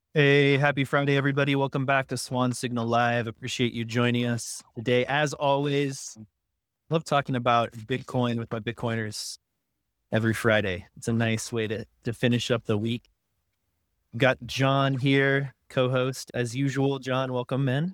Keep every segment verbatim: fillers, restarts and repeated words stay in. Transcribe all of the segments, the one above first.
Hey, happy Friday, everybody. Welcome back to Swan Signal Live. Appreciate you joining us today. As always, love talking about Bitcoin with my Bitcoiners every Friday. It's a nice way to, to finish up the week. Got John here, co host as usual. John, welcome, man.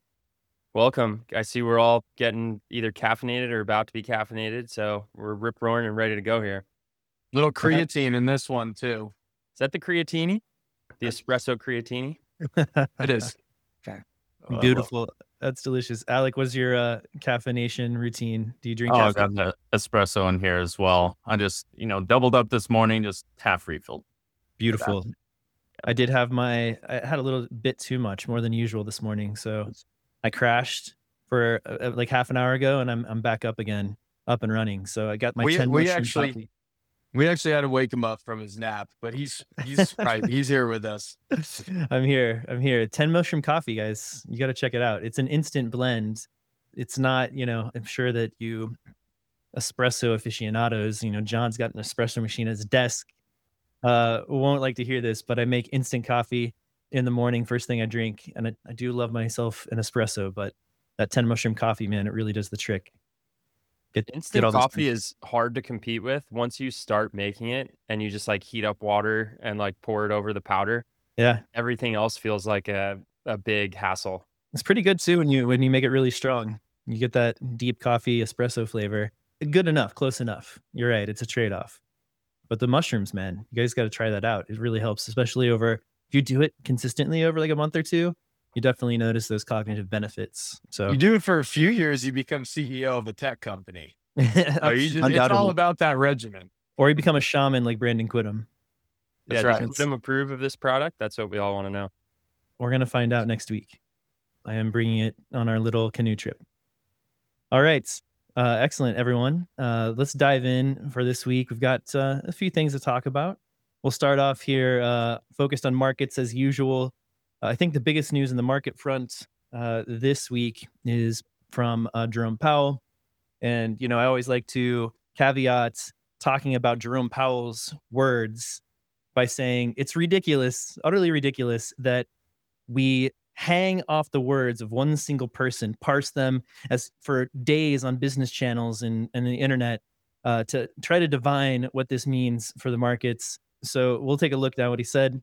Welcome. I see we're all getting either caffeinated or about to be caffeinated, so we're rip roaring and ready to go here. Little Uh, creatine in this one too. Is that the creatini? The espresso creatini? It is. Okay. Oh, I love. Beautiful. That's delicious. Alec, what's your uh, caffeination routine? Do you drink Oh, I caffeine? got the espresso in here as well. I just, you know, doubled up this morning, just half refilled for that. Beautiful. I did have my, I had a little bit too much, more than usual this morning. So I crashed for uh, like half an hour ago and I'm, I'm back up again, up and running. So I got my We ten we mushroom actually coffee. we actually had to wake him up from his nap, but he's he's right. He's here with us. I'm here. I'm here. ten mushroom coffee, guys. You got to check it out. It's an instant blend. It's not, you know, I'm sure that you espresso aficionados, you know, John's got an espresso machine at his desk. Uh, won't like to hear this, but I make instant coffee in the morning, first thing I drink, and I, I do love myself an espresso. But that ten mushroom coffee, man, it really does the trick. Get get Instant all those. coffee is hard to compete with once you start making it and you just like heat up water and like pour it over the powder. Yeah, Everything else feels like a, a big hassle. it's pretty good too when you when you make it really strong. You get that deep coffee espresso flavor. Good enough, close enough. You're right. It's a trade off. But the mushrooms, man, you guys got to try that out. It really helps, especially over if you do it consistently over like a month or two. You definitely notice those cognitive benefits. So You do it for a few years, you become C E O of a tech company. Oh, you just it's all undoubtedly, about that regimen. or you become a shaman like Brandon Quittem. Yeah, That's does right. It's, Quidem approve of this product? That's what we all want to know. we're gonna find out next week. I am bringing it on our little canoe trip. All right. Uh, excellent, everyone. Uh, let's dive in for this week. We've got uh, a few things to talk about. We'll start off here, uh, focused on markets as usual. Uh, I think the biggest news in the market front uh, this week is from uh, Jerome Powell. And, you know, I always like to caveat talking about Jerome Powell's words by saying it's ridiculous, utterly ridiculous, that we hang off the words of one single person, parse them as for days on business channels and, and the internet uh, to try to divine what this means for the markets. So we'll take a look at what he said.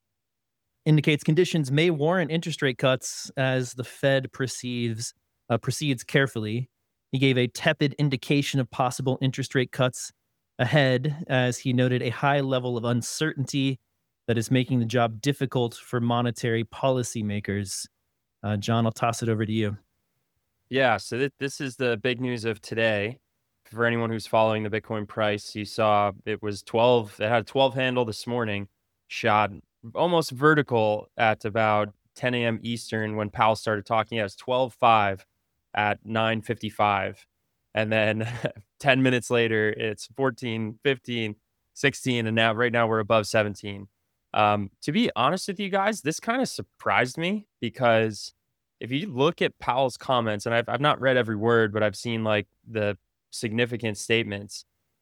Indicates conditions may warrant interest rate cuts as the Fed proceeds uh, proceeds carefully. He gave a tepid indication of possible interest rate cuts ahead, as he noted a high level of uncertainty that is making the job difficult for monetary policymakers. Uh, John, I'll toss it over to you. Yeah, so th- this is the big news of today. For anyone who's following the Bitcoin price, you saw it was twelve, it had a twelve handle this morning, shot almost vertical at about ten a.m. Eastern when Powell started talking. Yeah, it was twelve five at nine fifty-five. And then ten minutes later, it's fourteen, fifteen, sixteen, and now right now we're above seventeen. Um, to be honest with you guys, this kind of surprised me because if you look at Powell's comments, and I've I've not read every word, but I've seen like the significant statements.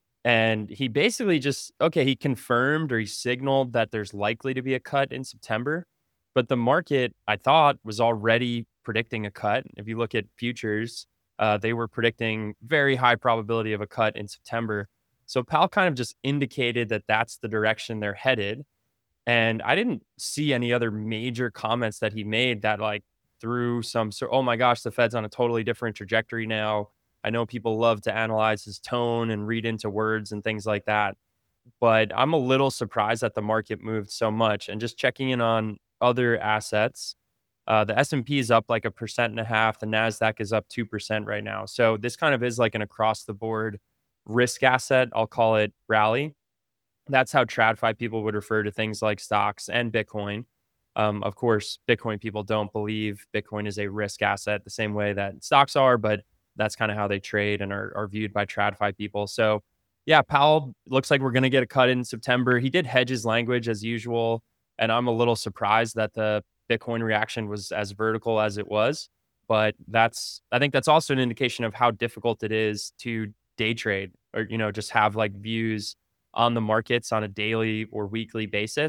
And he basically just okay, he confirmed or he signaled that there's likely to be a cut in September. But the market, I thought, was already predicting a cut. If you look at futures, uh, they were predicting very high probability of a cut in September. So Powell kind of just indicated that that's the direction they're headed. And I didn't see any other major comments that he made that like through some sort, oh my gosh, the Fed's on a totally different trajectory now. I know people love to analyze his tone and read into words and things like that. But I'm a little surprised that the market moved so much. And just checking in on other assets, uh, the S and P is up like a percent and a half. The NASDAQ is up two percent right now. So this kind of is like an across the board risk asset. I'll call it rally. That's how TradFi people would refer to things like stocks and Bitcoin. Um, of course, Bitcoin people don't believe Bitcoin is a risk asset the same way that stocks are, but that's kind of how they trade and are, are viewed by TradFi people. So, yeah, Powell looks like we're going to get a cut in September. He did hedge his language as usual, and I'm a little surprised that the Bitcoin reaction was as vertical as it was. But that's, I think that's also an indication of how difficult it is to day trade or, you know, just have like views on the markets on a daily or weekly basis.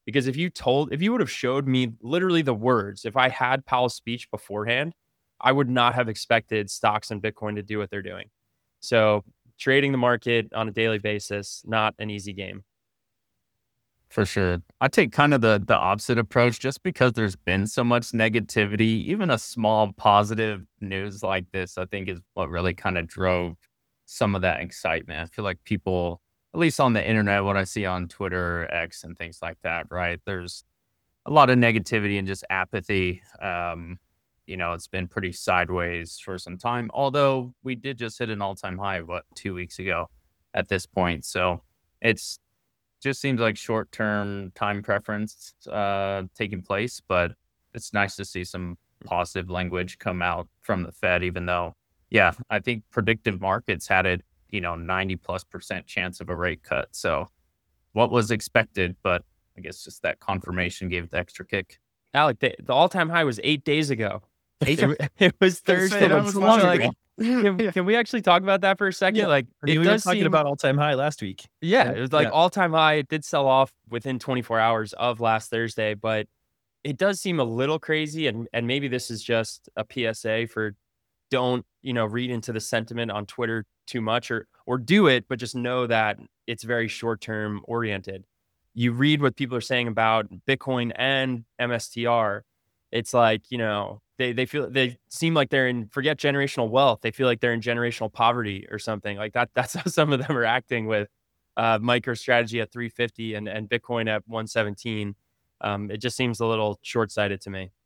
Because if you told, if you would have showed me literally the words, if I had Powell's speech beforehand, I would not have expected stocks and Bitcoin to do what they're doing. So trading the market on a daily basis, not an easy game. For sure. I take kind of the the opposite approach just because there's been so much negativity. Even a small positive news like this, I think, is what really kind of drove some of that excitement. I feel like people, at least on the internet, what I see on Twitter, X, and things like that, right? There's a lot of negativity and just apathy. Um, you know, it's been pretty sideways for some time, although we did just hit an all-time high, what, two weeks ago at this point. So it's just seems like short-term time preference uh, taking place, but it's nice to see some positive language come out from the Fed, even though, yeah, I think predictive markets had it, you know, ninety plus percent chance of a rate cut. So what was expected, but I guess just that confirmation gave the extra kick. Alec, the, the all-time high was eight days ago. Eight, it was Thursday. that was long like, ago. can, can we actually talk about that for a second? Yeah, like, I mean, it we were does talking seem, about all-time high last week. yeah, right? it was like Yeah. all-time high. It did sell off within twenty-four hours of last Thursday, but it does seem a little crazy. And and maybe this is just a P S A for don't, you know, read into the sentiment on Twitter too much, or or do it, but just know that it's very short-term oriented. You read what people are saying about Bitcoin and M S T R. It's like, you know, they they feel they seem like they're in, forget generational wealth. They feel like they're in generational poverty or something like that. That's how some of them are acting with uh, MicroStrategy at three fifty and, and Bitcoin at one seventeen. Um, it just seems a little short-sighted to me.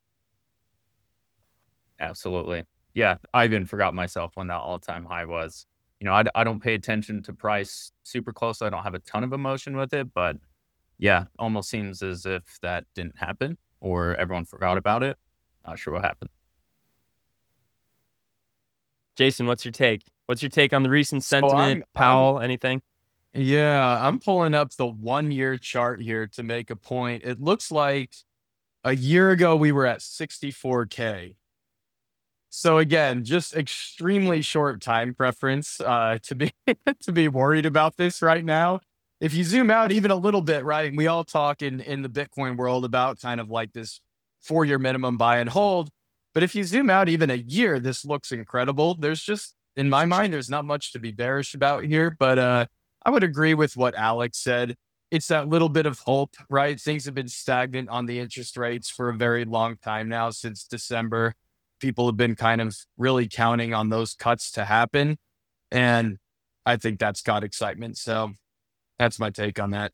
Absolutely. Yeah, I even forgot myself when that all-time high was. You know, I, I don't pay attention to price super close. I don't have a ton of emotion with it, but yeah, almost seems as if that didn't happen or everyone forgot about it. Not sure what happened. Jason, what's your take? What's your take on the recent So sentiment? I'm- Powell, anything? Yeah, I'm pulling up the one-year chart here to make a point. It looks like a year ago we were at sixty-four K. So again, just extremely short time preference uh, to be to be worried about this right now. If you zoom out even a little bit, right? We all talk in in the Bitcoin world about kind of like this four-year minimum buy and hold. But if you zoom out even a year, this looks incredible. There's just, in my mind, there's not much to be bearish about here. But uh, I would agree with what Alex said. It's that little bit of hope, right? Things have been stagnant on the interest rates for a very long time now, since December. People have been kind of really counting on those cuts to happen. And I think that's got excitement. So that's my take on that.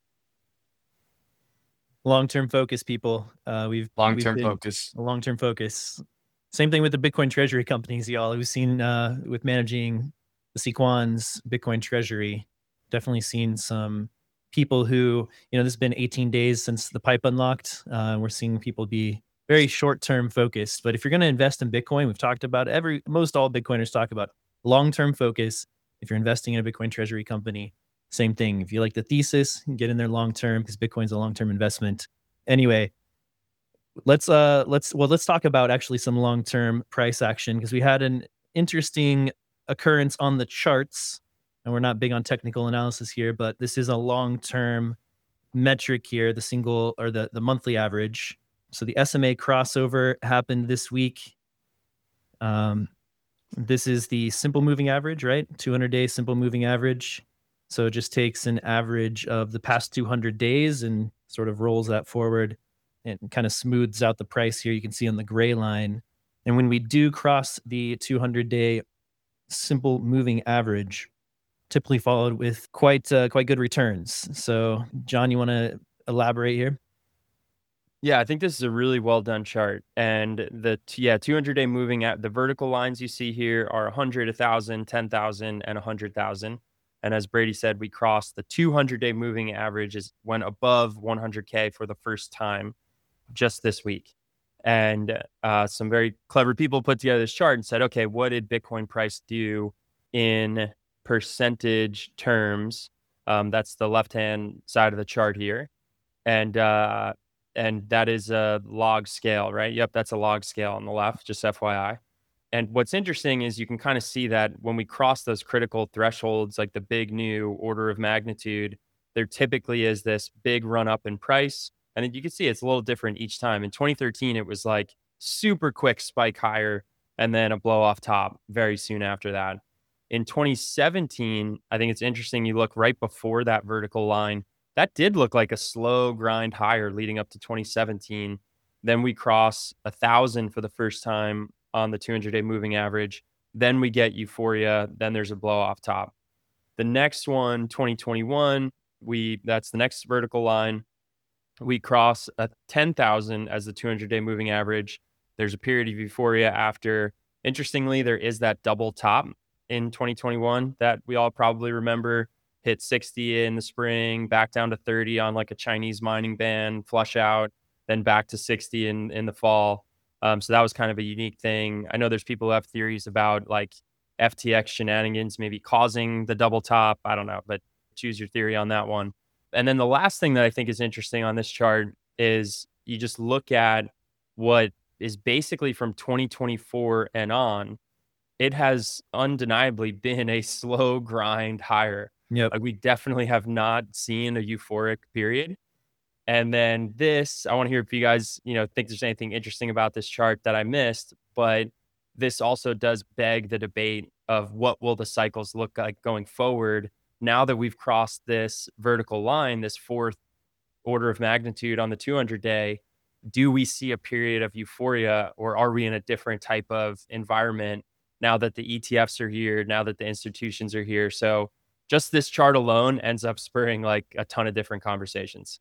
Long-term focus, people. Uh, we've Long-term we've been- focus. a long-term focus. Same thing with the Bitcoin treasury companies, y'all. We've seen uh, with managing the Sequans Bitcoin treasury, definitely seen some people who, you know, this has been eighteen days since the pipe unlocked. Uh, we're seeing people be very short-term focused. But if you're going to invest in Bitcoin, we've talked about every, most all Bitcoiners talk about long-term focus. If you're investing in a Bitcoin treasury company, same thing. If you like the thesis, get in there long-term because Bitcoin's a long-term investment. Anyway, let's uh let's well let's talk about actually some long-term price action, because we had an interesting occurrence on the charts, and we're not big on technical analysis here, but this is a long-term metric here, the single or the the monthly average. So the S M A crossover happened this week. Um, this is the simple moving average, right? two hundred day simple moving average. So it just takes an average of the past two hundred days and sort of rolls that forward and kind of smooths out the price here. You can see on the gray line. And when we do cross the two hundred day simple moving average, typically followed with quite uh, quite good returns. So John, you want to elaborate here? Yeah, I think this is a really well done chart. And the t- yeah, two hundred day moving at the vertical lines you see here are one hundred, one thousand, ten thousand, and one hundred thousand. And as Brady said, we crossed the two hundred day moving average, is went above one hundred K for the first time just this week. And uh, some very clever people put together this chart and said, okay, what did Bitcoin price do in percentage terms? Um, that's the left-hand side of the chart here. And uh, and that is a log scale, right? Yep, that's a log scale on the left, just F Y I. And what's interesting is you can kind of see that when we cross those critical thresholds, like the big new order of magnitude, there typically is this big run up in price. And then you can see it's a little different each time. In twenty thirteen, it was like super quick spike higher and then a blow off top very soon after that. In twenty seventeen, I think it's interesting. You look right before that vertical line, that did look like a slow grind higher leading up to twenty seventeen. Then we cross a thousand for the first time on the two hundred day moving average. Then we get euphoria. Then there's a blow off top. The next one, twenty twenty-one, we that's the next vertical line. We cross a ten thousand as the two hundred day moving average. There's a period of euphoria after. Interestingly, there is that double top in twenty twenty-one that we all probably remember. Hit sixty in the spring, back down to thirty on like a Chinese mining ban, flush out, then back to sixty in, in the fall. Um, so that was kind of a unique thing. I know there's people who have theories about like F T X shenanigans maybe causing the double top. I don't know, but choose your theory on that one. And then the last thing that I think is interesting on this chart is you just look at what is basically from twenty twenty-four and on. It has undeniably been a slow grind higher. Yep. Like we definitely have not seen a euphoric period. And then this, I want to hear if you guys, you know, think there's anything interesting about this chart that I missed, but this also does beg the debate of what will the cycles look like going forward now that we've crossed this vertical line, this fourth order of magnitude on the two hundred day. Do we see a period of euphoria, or are we in a different type of environment now that the E T Fs are here, now that the institutions are here? So just this chart alone ends up spurring like a ton of different conversations.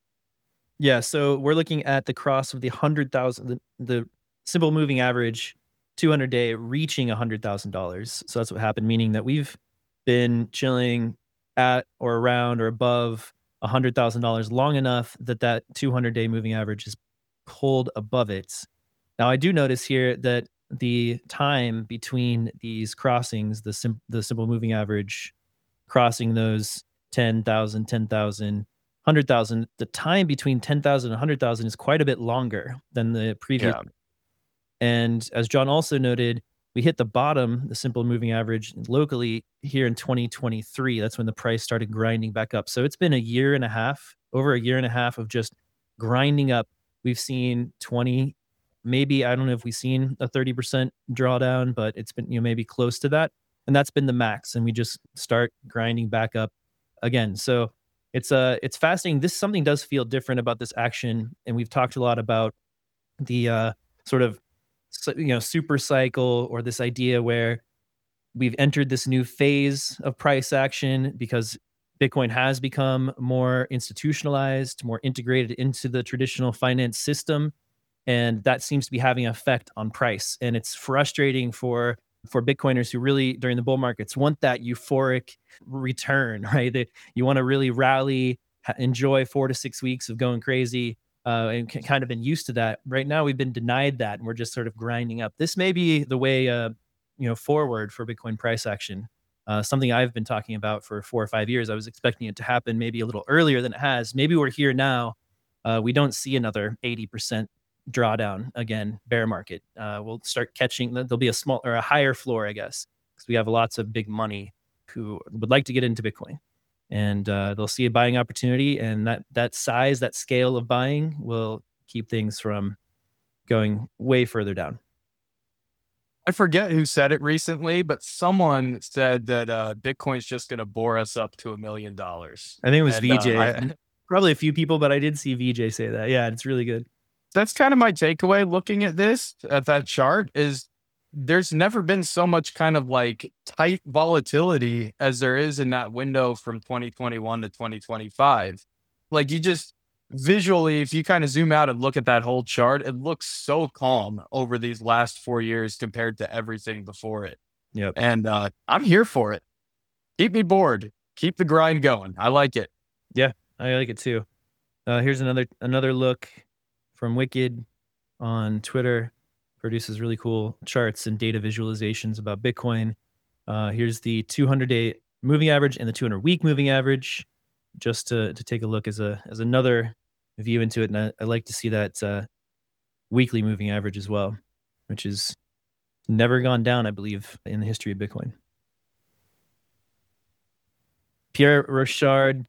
Yeah, so we're looking at the cross of the one hundred thousand, the, the simple moving average two hundred day reaching one hundred thousand dollars. So that's what happened, meaning that we've been chilling at or around or above one hundred thousand dollars long enough that that two hundred day moving average is pulled above it. Now, I do notice here that the time between these crossings, the, sim- the simple moving average crossing those ten thousand, ten thousand, one hundred thousand, the time between ten thousand and one hundred thousand is quite a bit longer than the previous. Yeah. And as John also noted, we hit the bottom, the simple moving average locally here in twenty twenty-three. That's when the price started grinding back up. So it's been a year and a half, over a year and a half of just grinding up. We've seen twenty, maybe, I don't know if we've seen a thirty percent drawdown, but it's been, you know, maybe close to that. And that's been the max. And we just start grinding back up again. So it's uh it's fascinating. This something does feel different about this action. And we've talked a lot about the uh sort of, you know, super cycle, or this idea where we've entered this new phase of price action because Bitcoin has become more institutionalized, more integrated into the traditional finance system. And that seems to be having an effect on price. And it's frustrating for for Bitcoiners who really, during the bull markets, want that euphoric return, right? They, you want to really rally, ha- enjoy four to six weeks of going crazy, uh, and c- kind of been used to that. Right now, we've been denied that, and we're just sort of grinding up. This may be the way, uh, you know, forward for Bitcoin price action. Uh, something I've been talking about for four or five years. I was expecting it to happen maybe a little earlier than it has. Maybe we're here now. Uh, we don't see another eighty percent drawdown again, bear market. Uh, we'll start catching, there'll be a small or a higher floor, I guess, because we have lots of big money who would like to get into Bitcoin, and uh, they'll see a buying opportunity, and that that size, that scale of buying will keep things from going way further down. I forget who said it recently, but someone said that uh, Bitcoin's just going to bore us up to a million dollars. I think it was And, V J. uh, I- Probably a few people, but I did see V J say that. Yeah, it's really good. That's kind of my takeaway looking at this, at that chart, is there's never been so much kind of like tight volatility as there is in that window from twenty twenty-one to twenty twenty-five. Like, you just visually, if you kind of zoom out and look at that whole chart, it looks so calm over these last four years compared to everything before it. Yep. And uh, I'm here for it. Keep me bored. Keep the grind going. I like it. I like it too. Uh, here's another another look from Wicked on Twitter. Produces really cool charts and data visualizations about Bitcoin. Uh, here's the two hundred day moving average and the two hundred week moving average, just to to take a look as a as another view into it. And I, I like to see that uh, weekly moving average as well, which is never gone down, I believe, in the history of Bitcoin. Pierre Rochard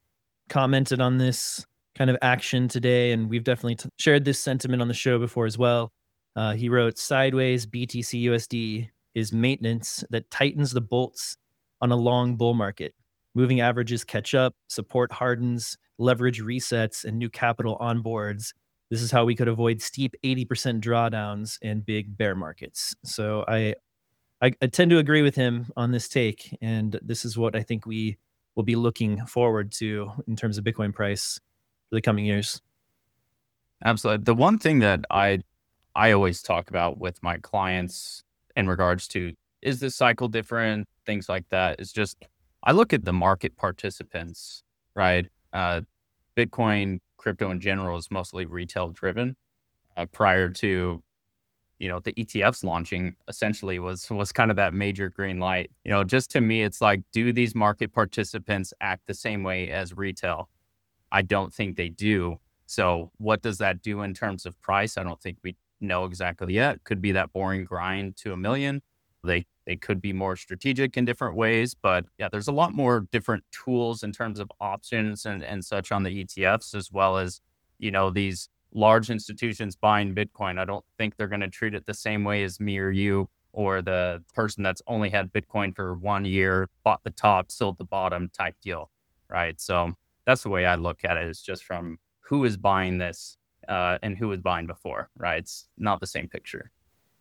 commented on this kind of action today, and we've definitely t- shared this sentiment on the show before as well. Uh, he wrote, sideways B T C U S D is maintenance that tightens the bolts on a long bull market. Moving averages catch up, support hardens, leverage resets, and new capital onboards. This is how we could avoid steep eighty percent drawdowns and big bear markets. So I, I, I tend to agree with him on this take, and this is what I think we will be looking forward to in terms of Bitcoin price for the coming years. Absolutely. The one thing that I I always talk about with my clients in regards to, is this cycle different, things like that, is just, I look at the market participants, right? Uh, Bitcoin, crypto in general is mostly retail driven. Uh, prior to, you know, the E T Fs launching, essentially was was kind of that major green light. You know, just to me, it's like, do these market participants act the same way as retail? I don't think they do. So what does that do in terms of price? I don't think we know exactly yet. Could be that boring grind to a million. They they could be more strategic in different ways, but yeah, there's a lot more different tools in terms of options and, and such on the E T Fs, as well as, you know, these large institutions buying Bitcoin. I don't think they're going to treat it the same way as me or you, or the person that's only had Bitcoin for one year, bought the top, sold the bottom type deal, right? So that's the way I look at it, is just from who is buying this uh, and who was buying before, right? It's not the same picture.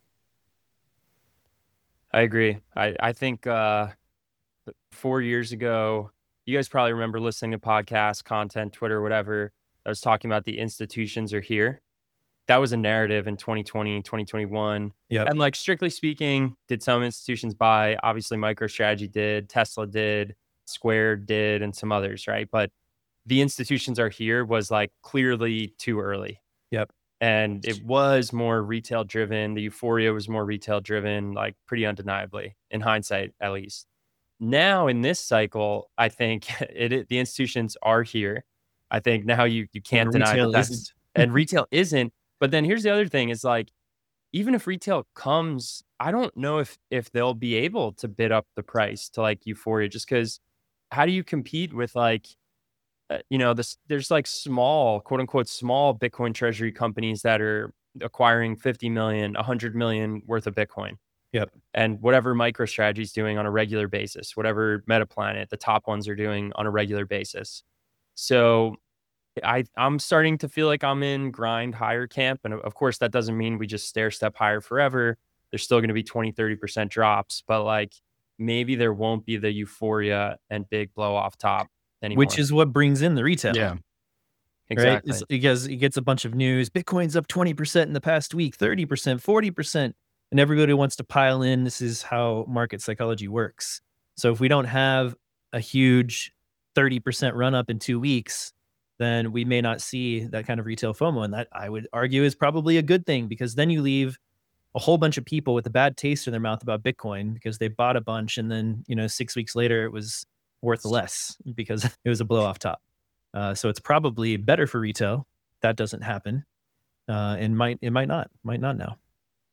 I agree. I, I think uh, four years ago, you guys probably remember listening to podcasts, content, Twitter, whatever. I was talking about the institutions are here. That was a narrative in twenty twenty, twenty twenty-one. Yep. And like, strictly speaking, did some institutions buy? Obviously, MicroStrategy did, Tesla did, Square did, and some others, right? But the institutions are here was like clearly too early. Yep. And it was more retail driven. The euphoria was more retail driven, like pretty undeniably, in hindsight, at least. Now in this cycle, I think it, it the institutions are here. I think now you you can't And deny retail that that's, isn't. and retail isn't. But then here's the other thing: is like, even if retail comes, I don't know if if they'll be able to bid up the price to like euphoria, just because how do you compete with like, uh, you know, this, there's like small, quote unquote, small Bitcoin treasury companies that are acquiring fifty million, one hundred million worth of Bitcoin. Yep. And whatever MicroStrategy is doing on a regular basis, whatever Metaplanet, the top ones, are doing on a regular basis. So I, I'm starting to feel like I'm in grind higher camp. And of course, that doesn't mean we just stair step higher forever. There's still going to be twenty, thirty percent drops, but like maybe there won't be the euphoria and big blow off top anymore. Which is what brings in the retail. Yeah. exactly. Right? It's because it gets a bunch of news. Bitcoin's up twenty percent in the past week, thirty percent, forty percent. And everybody wants to pile in. This is how market psychology works. So if we don't have a huge thirty percent run up in two weeks, then we may not see that kind of retail FOMO. And that, I would argue, is probably a good thing, because then you leave a whole bunch of people with a bad taste in their mouth about Bitcoin because they bought a bunch, and then, you know, six weeks later it was worth less because it was a blow off top. Uh, so it's probably better for retail. That doesn't happen. Uh, and might, it might not, might not now.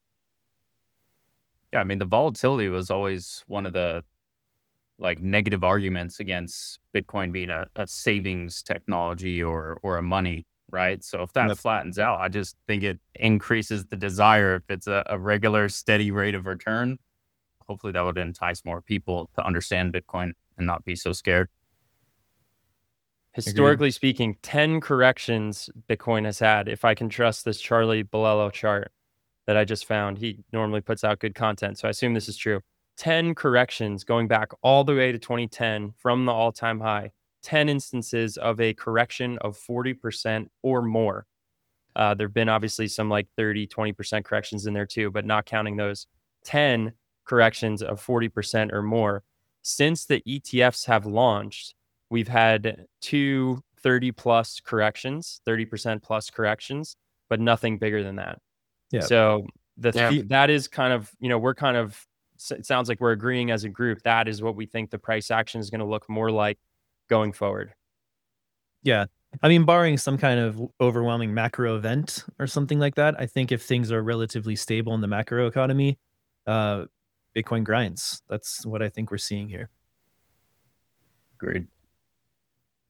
Yeah, I mean, the volatility was always one of the like negative arguments against Bitcoin being a, a savings technology or or a money, right? So if that Yep. flattens out, I just think it increases the desire. If it's a, a regular, steady rate of return, hopefully that would entice more people to understand Bitcoin and not be so scared. Historically speaking, ten corrections Bitcoin has had, if I can trust this Charlie Bolello chart that I just found. He normally puts out good content, so I assume this is true. ten corrections going back all the way to twenty ten from the all-time high. ten instances of a correction of forty percent or more. Uh, there have been obviously some like thirty, twenty percent corrections in there too, but not counting those. ten corrections of forty percent or more. Since the E T Fs have launched, we've had two thirty plus corrections, thirty percent plus corrections, but nothing bigger than that. Yeah. So the Yeah. th- that is kind of, you know, we're kind of, it sounds like we're agreeing as a group. That is what we think the price action is going to look more like going forward. Yeah. I mean, barring some kind of overwhelming macro event or something like that, I think if things are relatively stable in the macro economy, uh, Bitcoin grinds. That's what I think we're seeing here. Agreed.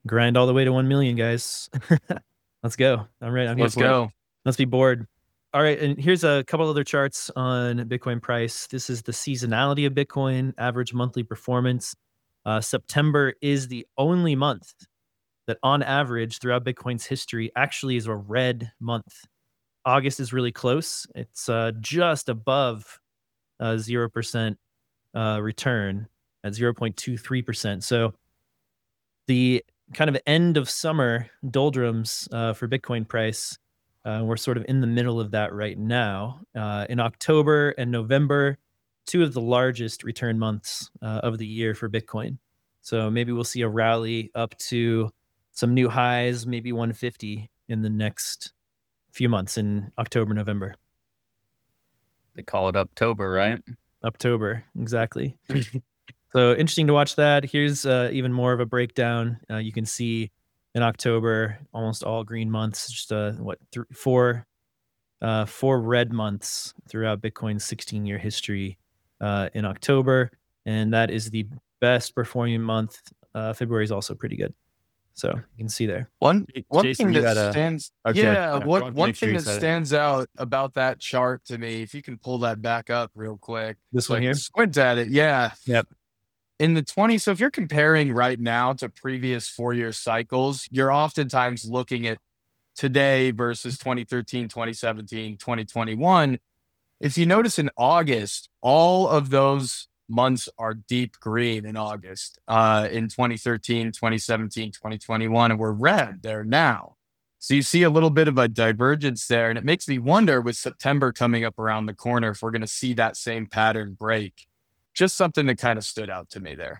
Grind all the way to one million, guys. Let's go. I'm ready. I'm Let's here for go. it. Let's be bored. All right, and here's a couple other charts on Bitcoin price. This is the seasonality of Bitcoin, average monthly performance. Uh, September is the only month that on average throughout Bitcoin's history actually is a red month. August is really close. It's uh, just above uh, zero percent uh, return at zero point two three percent. So the kind of end of summer doldrums uh, for Bitcoin price, uh, we're sort of in the middle of that right now. Uh, in October and November, two of the largest return months uh, of the year for Bitcoin. So maybe we'll see a rally up to some new highs, maybe one fifty in the next few months in October, November. They call it October, right? October, exactly. So interesting to watch that. Here's uh, even more of a breakdown. Uh, you can see in October, almost all green months, just uh, what, th- four, uh, four red months throughout Bitcoin's sixteen-year history uh, in October. And that is the best performing month. Uh, February is also pretty good. So you can see there. One one Jason, thing you that gotta- stands Okay. yeah, Yeah, one, go on, one make sure thing you that said it. stands out about that chart to me, if you can pull that back up real quick. This so one I can here? Squint at it, yeah. Yep. In the twenty, so if you're comparing right now to previous four-year cycles, you're oftentimes looking at today versus twenty thirteen, twenty seventeen, twenty twenty-one. If you notice in August, all of those months are deep green in August. Uh, in twenty thirteen, twenty seventeen, twenty twenty-one, and we're red there now. So you see a little bit of a divergence there, and it makes me wonder with September coming up around the corner if we're going to see that same pattern break. Just something that kind of stood out to me there.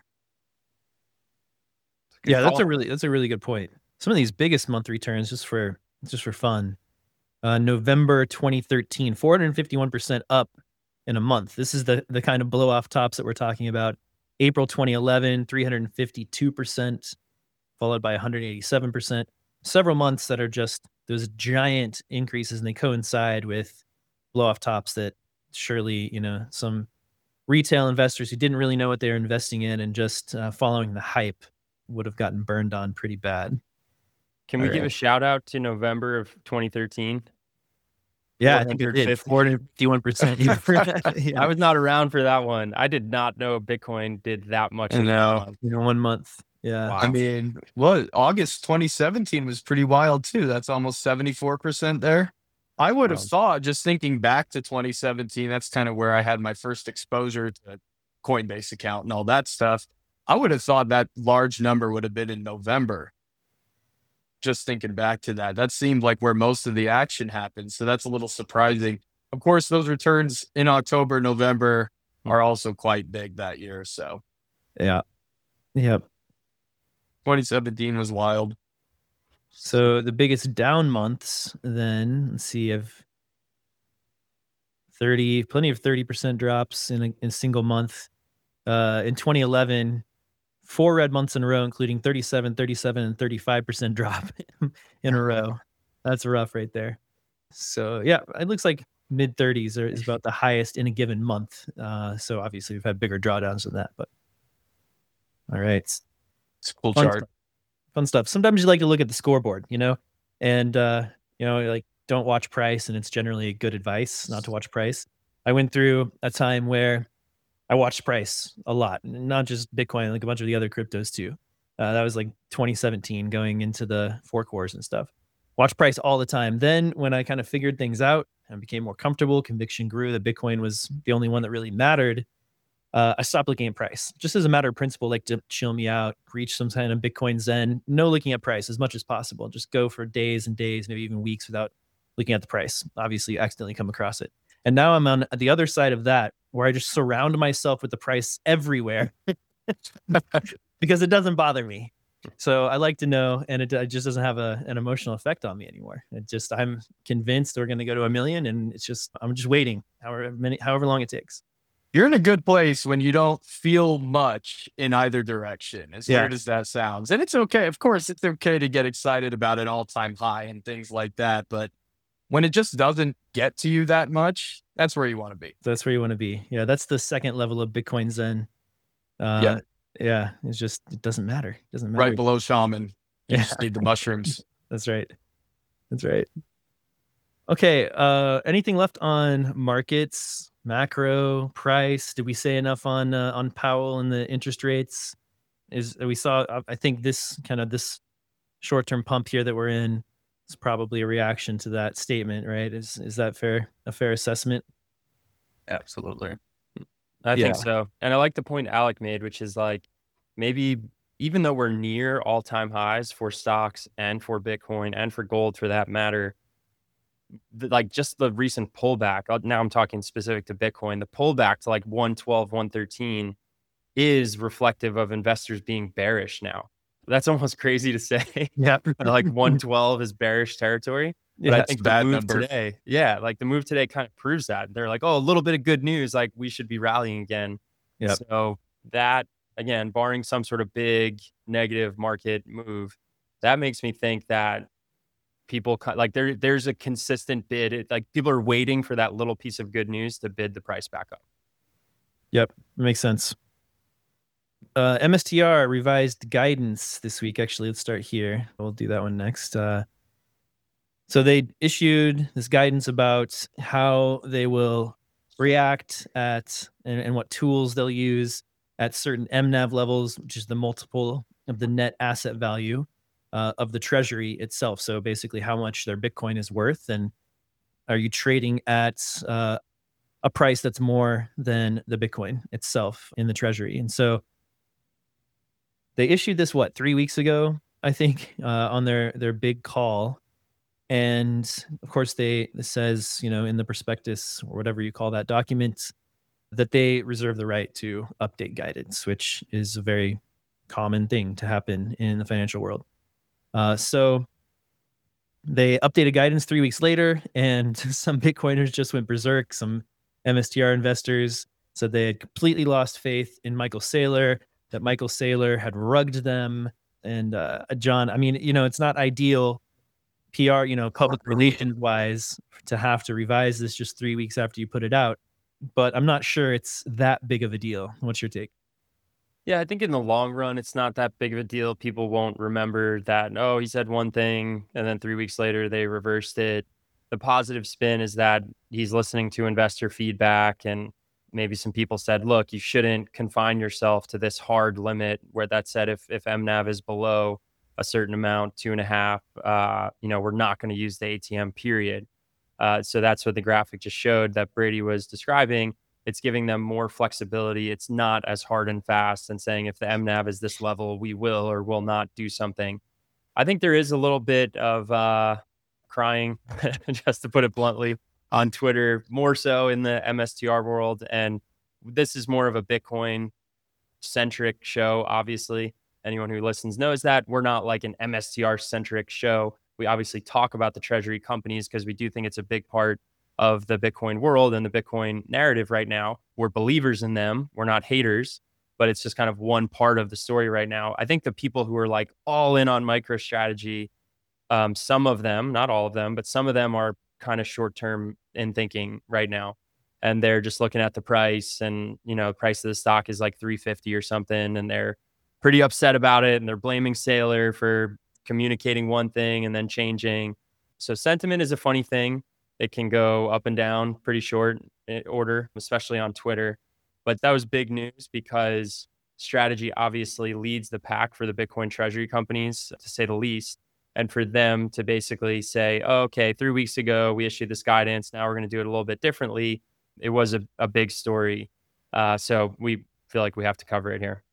Yeah, that's a really that's a really good point. Some of these biggest month returns, just for just for fun. Uh, November twenty thirteen, four hundred fifty-one percent up in a month. This is the the kind of blow off tops that we're talking about. April twenty eleven, three hundred fifty-two percent, followed by one hundred eighty-seven percent. Several months that are just those giant increases, and they coincide with blow off tops that surely, you know, some retail investors who didn't really know what they were investing in and just uh, following the hype would have gotten burned on pretty bad. Can we All give a right. shout out to November of twenty thirteen? Yeah, I think it did. four hundred fifty-one percent. I was not around for that one. I did not know Bitcoin did that much. I in know. one month. You know, one month. Yeah. Wow. I mean, what August twenty seventeen was pretty wild too. That's almost seventy-four percent there. I would have Wow. thought, just thinking back to twenty seventeen, that's kind of where I had my first exposure to Coinbase account and all that stuff. I would have thought that large number would have been in November. Just thinking back to that, that seemed like where most of the action happened. So that's a little surprising. Of course, those returns in October, November are also quite big that year. So Yeah. Yep. twenty seventeen was wild. So the biggest down months, then let's see, I've thirty, plenty of thirty percent drops in a, in a single month. Uh, in twenty eleven, four red months in a row, including thirty-seven, thirty-seven, and thirty-five percent drop in a row. That's rough right there. So yeah, it looks like mid thirties is about the highest in a given month. Uh, so obviously we've had bigger drawdowns than that, but all right. It's a cool Fun chart. stuff. Fun stuff. Sometimes you like to look at the scoreboard, you know, and, uh, you know, like don't watch price. And it's generally good advice not to watch price. I went through a time where I watched price a lot, not just Bitcoin, like a bunch of the other cryptos too. Uh, that was like twenty seventeen going into the fork wars and stuff. Watch price all the time. Then when I kind of figured things out and became more comfortable, conviction grew that Bitcoin was the only one that really mattered. Uh, I stopped looking at price just as a matter of principle, like to chill me out, reach some kind of Bitcoin Zen, no looking at price as much as possible. Just go for days and days, maybe even weeks without looking at the price. Obviously, you accidentally come across it. And now I'm on the other side of that, where I just surround myself with the price everywhere because it doesn't bother me. So I like to know, and it, it just doesn't have a, an emotional effect on me anymore. It just, I'm convinced we're going to go to a million, and it's just, I'm just waiting however many, however long it takes. You're in a good place when you don't feel much in either direction, as Yeah. weird as that sounds. And it's okay. Of course, it's okay to get excited about an all-time high and things like that. But when it just doesn't get to you that much, that's where you want to be. That's where you want to be. Yeah, that's the second level of Bitcoin Zen. Uh, Yeah. yeah, it's just, it doesn't matter. It doesn't matter. Right below shaman. You Yeah. just need the mushrooms. That's right. That's right. Okay. Uh, anything left on markets, macro, price? Did we say enough on uh, on Powell and the interest rates? Is we saw? uh, I think this kind of this short term pump here that we're in is probably a reaction to that statement, right? Is is that fair? A fair assessment? Absolutely. I Yeah. think so. And I like the point Alec made, which is like maybe even though we're near all time highs for stocks and for Bitcoin and for gold for that matter, the, like just the recent pullback, uh, now I'm talking specific to Bitcoin, the pullback to like one twelve, one thirteen is reflective of investors being bearish now. That's almost crazy to say. Yeah. Like one twelve is bearish territory. But Yeah. I That's think a the bad move number. today, yeah, like the move today kind of proves that. They're like, oh, a little bit of good news, like we should be rallying again. Yep. So that, again, barring some sort of big negative market move, that makes me think that people ki- like there, there's a consistent bid. It, like people are waiting for that little piece of good news to bid the price back up. Yep, makes sense. Uh, M S T R revised guidance this week. Actually, let's start here. We'll do that one next. Uh, so they issued this guidance about how they will react at and, and what tools they'll use at certain M NAV levels, which is the multiple of the net asset value uh, of the treasury itself. So basically, how much their Bitcoin is worth, and are you trading at uh, a price that's more than the Bitcoin itself in the treasury? And so they issued this what three weeks ago, I think, uh, on their their big call, and of course they it says, you know, in the prospectus or whatever you call that document, that they reserve the right to update guidance, which is a very common thing to happen in the financial world. Uh, so they updated guidance three weeks later, and some Bitcoiners just went berserk. Some M S T R investors said they had completely lost faith in Michael Saylor, that Michael Saylor had rugged them. And uh, John, I mean, you know, it's not ideal P R, you know, public relations wise, to have to revise this just three weeks after you put it out. But I'm not sure it's that big of a deal. What's your take? Yeah, I think in the long run, it's not that big of a deal. People won't remember that, oh, he said one thing, and then three weeks later, they reversed it. The positive spin is that he's listening to investor feedback, and maybe some people said, look, you shouldn't confine yourself to this hard limit where that said if, if M NAV is below a certain amount, two and a half, uh, you know, we're not going to use the A T M period. Uh, so that's what the graphic just showed that Brady was describing. It's giving them more flexibility. It's not as hard and fast and saying if the M NAV is this level, we will or will not do something. I think there is a little bit of uh, crying, just to put it bluntly, on Twitter, more so in the M S T R world. And this is more of a Bitcoin centric show. Obviously, anyone who listens knows that we're not like an M S T R centric show. We obviously talk about the treasury companies because we do think it's a big part of the Bitcoin world and the Bitcoin narrative right now. We're believers in them. We're not haters, but it's just kind of one part of the story right now. I think the people who are like all in on MicroStrategy, um, some of them, not all of them, but some of them are kind of short-term in thinking right now. And they're just looking at the price, and, you know, the price of the stock is like three fifty or something. And they're pretty upset about it. And they're blaming Saylor for communicating one thing and then changing. So sentiment is a funny thing. It can go up and down pretty short order, especially on Twitter. But that was big news because Strategy obviously leads the pack for the Bitcoin treasury companies, to say the least. And for them to basically say, oh, okay, three weeks ago, we issued this guidance. Now we're going to do it a little bit differently. It was a, a big story. Uh, so we feel like we have to cover it here.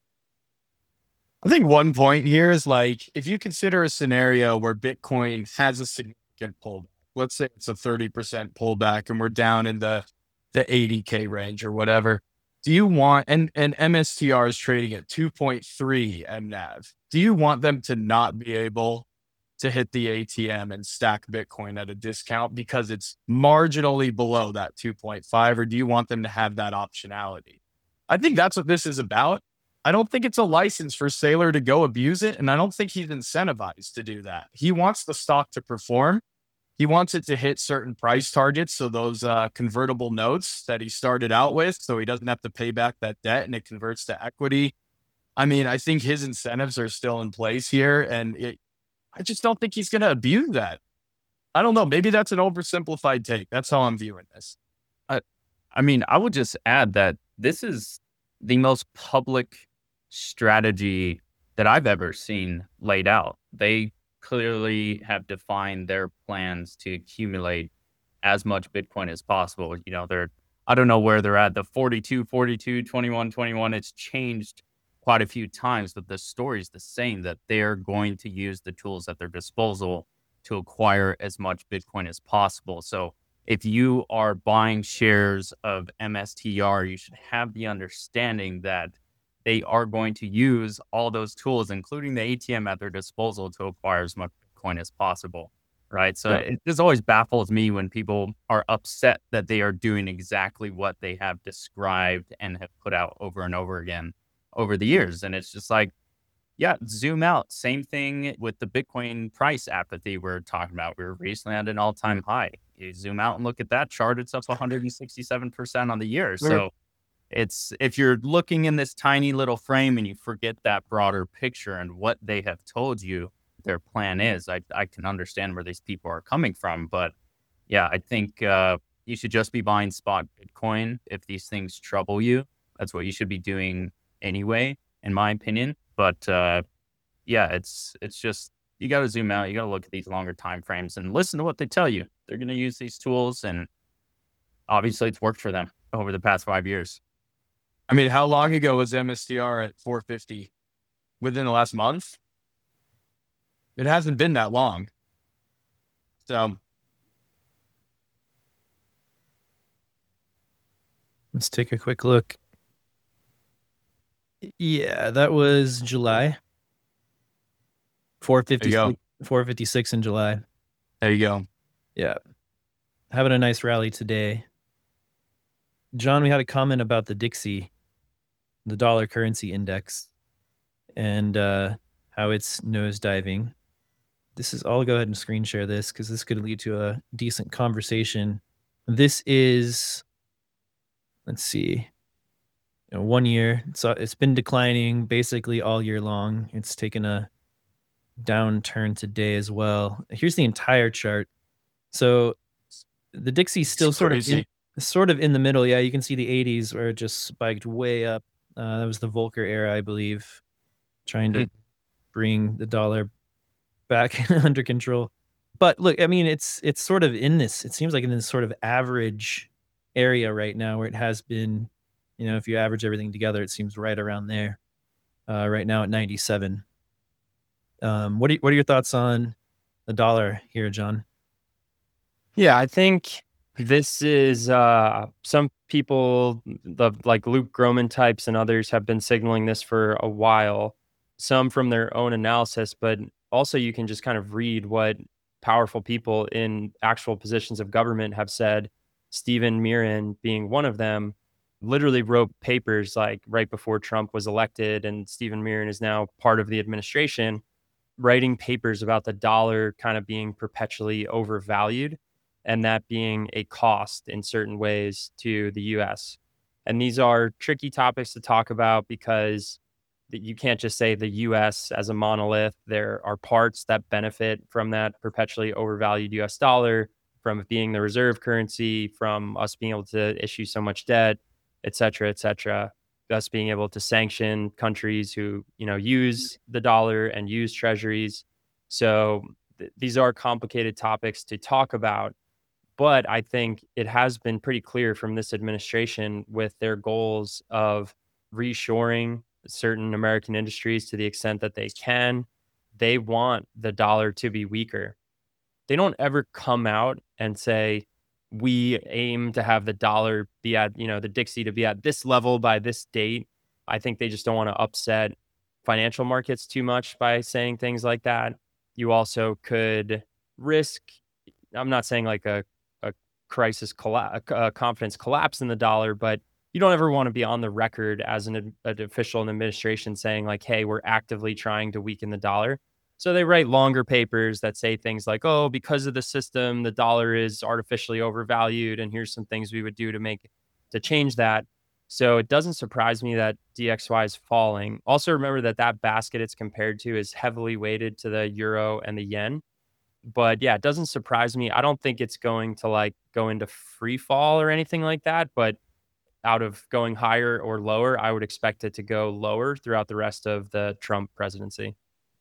I think one point here is like, if you consider a scenario where Bitcoin has a significant pullback, let's say it's a thirty percent pullback and we're down in the, the eighty K range or whatever. Do you want, and, and M S T R is trading at two point three M NAV. Do you want them to not be able to hit the A T M and stack Bitcoin at a discount because it's marginally below that two point five? Or do you want them to have that optionality? I think that's what this is about. I don't think it's a license for Saylor to go abuse it. And I don't think he's incentivized to do that. He wants the stock to perform. He wants it to hit certain price targets. So those uh, convertible notes that he started out with, so he doesn't have to pay back that debt and it converts to equity. I mean, I think his incentives are still in place here, and it, I just don't think he's going to abuse that. I don't know. Maybe that's an oversimplified take. That's how I'm viewing this. I, I mean, I would just add that this is the most public strategy that I've ever seen laid out. They clearly have defined their plans to accumulate as much Bitcoin as possible. You know, they're, I don't know where they're at, the forty-two, forty-two, twenty-one, twenty-one. It's changed quite a few times, but the story's the same, that they're going to use the tools at their disposal to acquire as much Bitcoin as possible. So if you are buying shares of M S T R, you should have the understanding that they are going to use all those tools, including the A T M at their disposal, to acquire as much Bitcoin as possible, right? So Yeah. it just always baffles me when people are upset that they are doing exactly what they have described and have put out over and over again over the years. And it's just like, yeah, zoom out. Same thing with the Bitcoin price apathy we're talking about. We were recently at an all-time high. You zoom out and look at that chart, it's up one hundred sixty-seven percent on the year. So it's, if you're looking in this tiny little frame and you forget that broader picture and what they have told you their plan is, I, I can understand where these people are coming from. But yeah, I think uh, you should just be buying spot Bitcoin if these things trouble you. That's what you should be doing anyway, in my opinion. But uh, yeah, it's it's just, you got to zoom out. You got to look at these longer time frames and listen to what they tell you. They're going to use these tools, and obviously it's worked for them over the past five years. I mean, how long ago was M S T R at four fifty? Within the last month? It hasn't been that long. So Let's take a quick look. Yeah, that was July. four fifty, There you go. four fifty-six in July. there you go. Yeah. Having a nice rally today. John, we had a comment about the Dixie, the dollar currency index, and uh, how it's nosediving. This is, I'll go ahead and screen share this because this could lead to a decent conversation. This is, let's see, you know, one year. So it's been declining basically all year long. It's taken a downturn today as well. Here's the entire chart. So the Dixie's still It's sort of crazy. in, sort of in the middle. Yeah, you can see the eighties where it just spiked way up. Uh, that was the Volcker era, I believe, trying to bring the dollar back under control. But look, I mean, it's it's sort of in this, it seems like in this sort of average area right now where it has been, you know, if you average everything together, it seems right around there. Uh, right now at ninety-seven. Um, what are, what are your thoughts on the dollar here, John? Yeah, I think this is uh, some people, the like Luke Groman types and others, have been signaling this for a while. Some from their own analysis, but also you can just kind of read what powerful people in actual positions of government have said. Stephen Miran being one of them, literally wrote papers like right before Trump was elected, and Stephen Miran is now part of the administration, writing papers about the dollar kind of being perpetually overvalued and that being a cost in certain ways to the U S. And these are tricky topics to talk about because you can't just say the U S as a monolith. There are parts that benefit from that perpetually overvalued U S dollar, from it being the reserve currency, from us being able to issue so much debt, et cetera, et cetera. Us being able to sanction countries who, you know, use the dollar and use treasuries. So th- these are complicated topics to talk about. But I think it has been pretty clear from this administration with their goals of reshoring certain American industries to the extent that they can. They want the dollar to be weaker. They don't ever come out and say, we aim to have the dollar be at, you know, the Dixie to be at this level by this date. I think they just don't want to upset financial markets too much by saying things like that. You also could risk, I'm not saying like a, a crisis, colla- a confidence collapse in the dollar, but you don't ever want to be on the record as an, an official in the administration saying like, hey, we're actively trying to weaken the dollar. So they write longer papers that say things like, oh, because of the system, the dollar is artificially overvalued, and here's some things we would do to make to change that. So it doesn't surprise me that D X Y is falling. Also, remember that that basket it's compared to is heavily weighted to the euro and the yen. But yeah, it doesn't surprise me. I don't think it's going to like go into free fall or anything like that. But out of going higher or lower, I would expect it to go lower throughout the rest of the Trump presidency.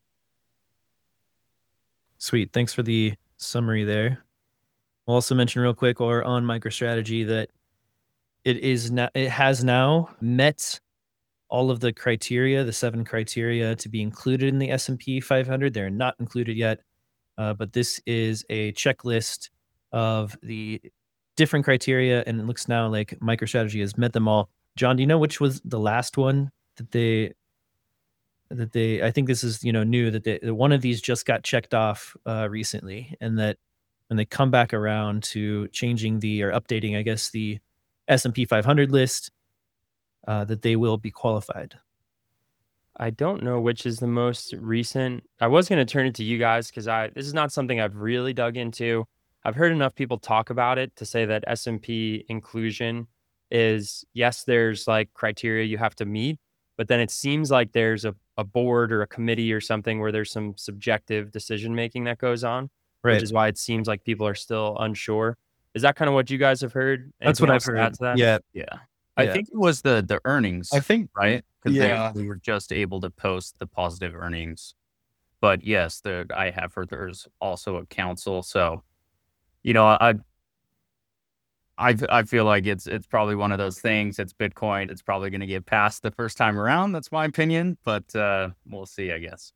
Sweet. Thanks for the summary there. I'll also mention real quick or on MicroStrategy that it is now, it has now met all of the criteria, the seven criteria to be included in the S and P five hundred. They're not included yet, uh, but this is a checklist of the different criteria, and it looks now like MicroStrategy has met them all. John, do you know which was the last one that they that they? I think this is you know new that they, one of these just got checked off uh, recently, and that when they come back around to changing the or updating, I guess the S and P five hundred list, uh, that they will be qualified. I don't know which is the most recent. I was going to turn it to you guys because I this is not something I've really dug into. I've heard enough people talk about it to say that S and P inclusion is, yes, there's like criteria you have to meet, but then it seems like there's a, a board or a committee or something where there's some subjective decision making that goes on, Right. which is why it seems like people are still unsure. Is that kind of what you guys have heard? That's Anything what I've else to heard. add to that? Yeah. Yeah. I Yeah. think it was the the earnings, I think, right? Because yeah. we were just able to post the positive earnings. But yes, the I have heard there's also a council. So, you know, I I I feel like it's it's probably one of those things. It's Bitcoin. It's probably going to get passed the first time around. That's my opinion, but uh, we'll see, I guess.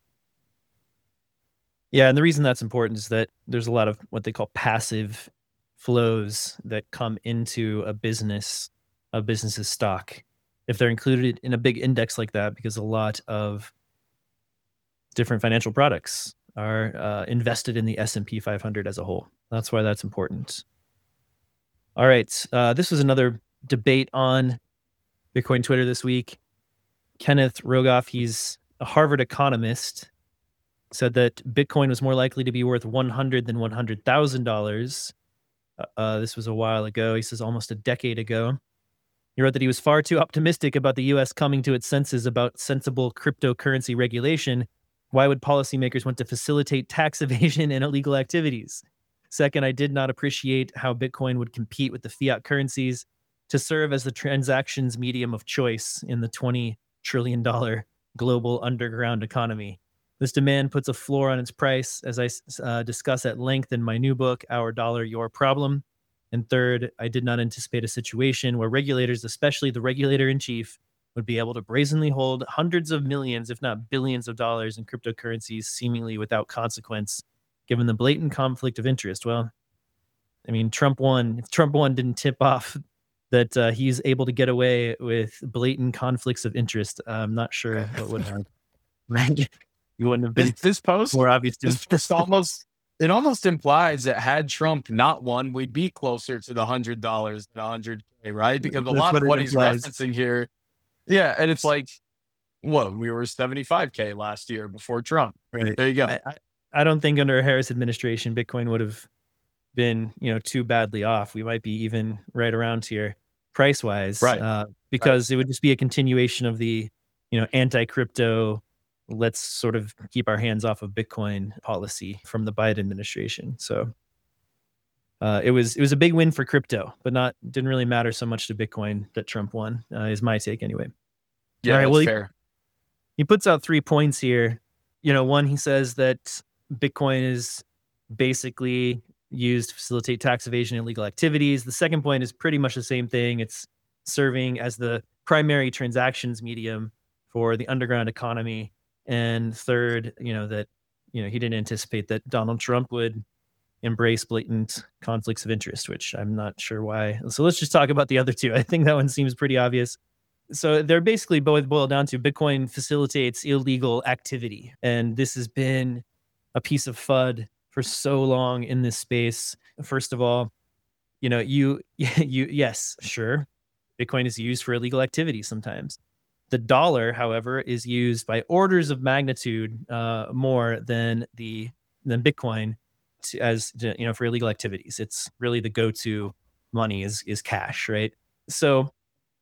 Yeah, and the reason that's important is that there's a lot of what they call passive flows that come into a business, a business's stock, if they're included in a big index like that, because a lot of different financial products are uh, invested in the S and P five hundred as a whole. That's why that's important. All right, uh, this was another debate on Bitcoin Twitter this week. Kenneth Rogoff, he's a Harvard economist, said that Bitcoin was more likely to be worth one hundred than one hundred thousand dollars. Uh, this was a while ago. He says almost a decade ago. He wrote that he was far too optimistic about the U S coming to its senses about sensible cryptocurrency regulation. Why would policymakers want to facilitate tax evasion and illegal activities? Second, I did not appreciate how Bitcoin would compete with the fiat currencies to serve as the transactions medium of choice in the twenty trillion dollars global underground economy. This demand puts a floor on its price, as I uh, discuss at length in my new book, Our Dollar, Your Problem. And third, I did not anticipate a situation where regulators, especially the regulator-in-chief, would be able to brazenly hold hundreds of millions, if not billions of dollars in cryptocurrencies seemingly without consequence, given the blatant conflict of interest. Well, I mean, Trump won. If Trump won didn't tip off that uh, he's able to get away with blatant conflicts of interest, I'm not sure what would have. You wouldn't have been This, this post, more obvious. to- this post almost, it almost implies that had Trump not won, we'd be closer to the hundred dollars than a hundred K, right? Because a That's lot what of it what he's implies. referencing here, yeah, and it's like, what we were seventy-five K last year before Trump. Right. There you go. I, I, I don't think under a Harris administration, Bitcoin would have been, you know, too badly off. We might be even right around here price wise, Right. uh, because it would just be a continuation of the, you know, anti-crypto, let's sort of keep our hands off of Bitcoin policy from the Biden administration. So uh, it was it was a big win for crypto, but not didn't really matter so much to Bitcoin that Trump won, uh, is my take anyway. Yeah, All right, that's well, he- fair. He puts out three points here. You know, one, he says that Bitcoin is basically used to facilitate tax evasion and illegal activities. The second point is pretty much the same thing. It's serving as the primary transactions medium for the underground economy. And third, you know, that, you know, he didn't anticipate that Donald Trump would embrace blatant conflicts of interest, which I'm not sure why. So let's just talk about the other two. I think that one seems pretty obvious. So they're basically both boiled down to Bitcoin facilitates illegal activity. And this has been a piece of F U D for so long in this space. First of all, you know, you, you, yes, sure. Bitcoin is used for illegal activity sometimes. The dollar, however, is used by orders of magnitude uh, more than the than Bitcoin to, as to, you know, for illegal activities. It's really the go-to money is is cash, right? So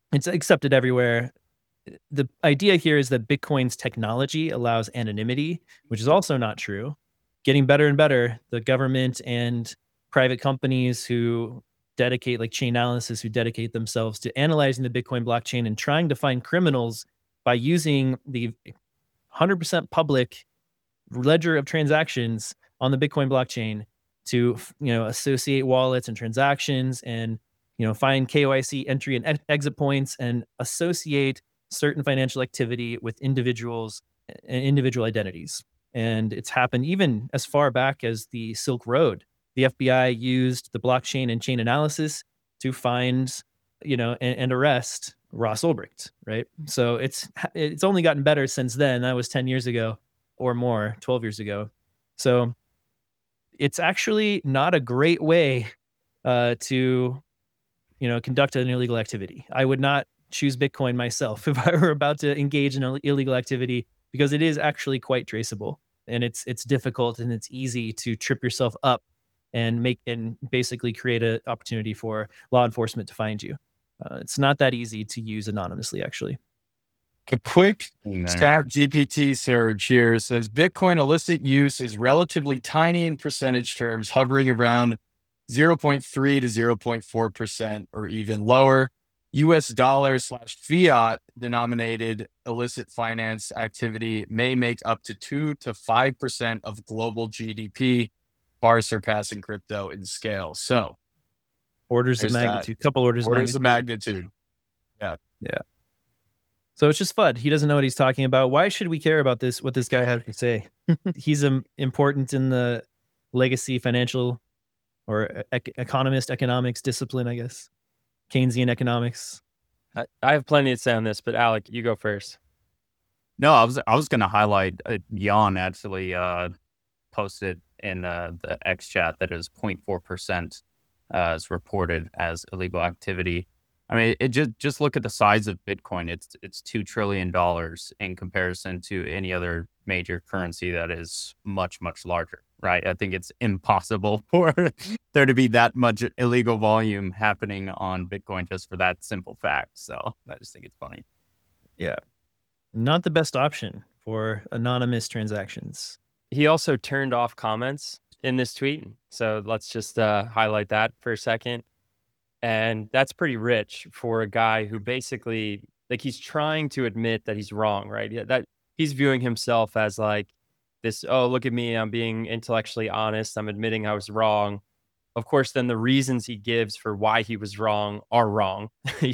it's accepted everywhere. The idea here is that Bitcoin's technology allows anonymity, which is also not true. Getting better and better, the government and private companies who dedicate, like Chainalysis, who dedicate themselves to analyzing the Bitcoin blockchain and trying to find criminals by using the one hundred percent public ledger of transactions on the Bitcoin blockchain to, you know, associate wallets and transactions, and, you know, find K Y C entry and ex- exit points, and associate certain financial activity with individuals and individual identities. And it's happened even as far back as the Silk Road. The F B I used the blockchain and Chainalysis to find, you know, and, and arrest Ross Ulbricht, right? So it's it's only gotten better since then. That was ten years ago or more, twelve years ago. So it's actually not a great way uh, to, you know, conduct an illegal activity. I would not choose Bitcoin myself if I were about to engage in an illegal activity, because it is actually quite traceable, and it's it's difficult and it's easy to trip yourself up and make and basically create an opportunity for law enforcement to find you. Uh, it's not that easy to use anonymously, actually. A quick Amen. Chat G P T search here says Bitcoin illicit use is relatively tiny in percentage terms, hovering around zero point three to zero point four percent or even lower. U S dollar slash fiat denominated illicit finance activity may make up to two to five percent of global G D P, far surpassing crypto in scale. So Orders of there's that. magnitude, couple orders, Orders of of magnitude. magnitude. Yeah. So it's just F U D. He doesn't know what he's talking about. Why should we care about this? What this guy has to say? He's um, important in the legacy financial or ec- economist economics discipline, I guess. Keynesian economics. I, I have plenty to say on this, but Alec, you go first. No, I was I was going to highlight uh, Jan actually uh, posted in uh, the X chat that is zero point four percent uh, is reported as illegal activity. I mean, it just just look at the size of Bitcoin. It's it's two trillion dollars in comparison to any other major currency that is much much larger, right? I think it's impossible for there to be that much illegal volume happening on Bitcoin just for that simple fact. So I just think it's funny. Yeah. Not the best option for anonymous transactions. He also turned off comments in this tweet. So let's just uh, highlight that for a second. And that's pretty rich for a guy who basically, like, he's trying to admit that he's wrong, right? Yeah, that he's viewing himself as like this, oh, look at me, I'm being intellectually honest, I'm admitting I was wrong. Of course, then the reasons he gives for why he was wrong are wrong.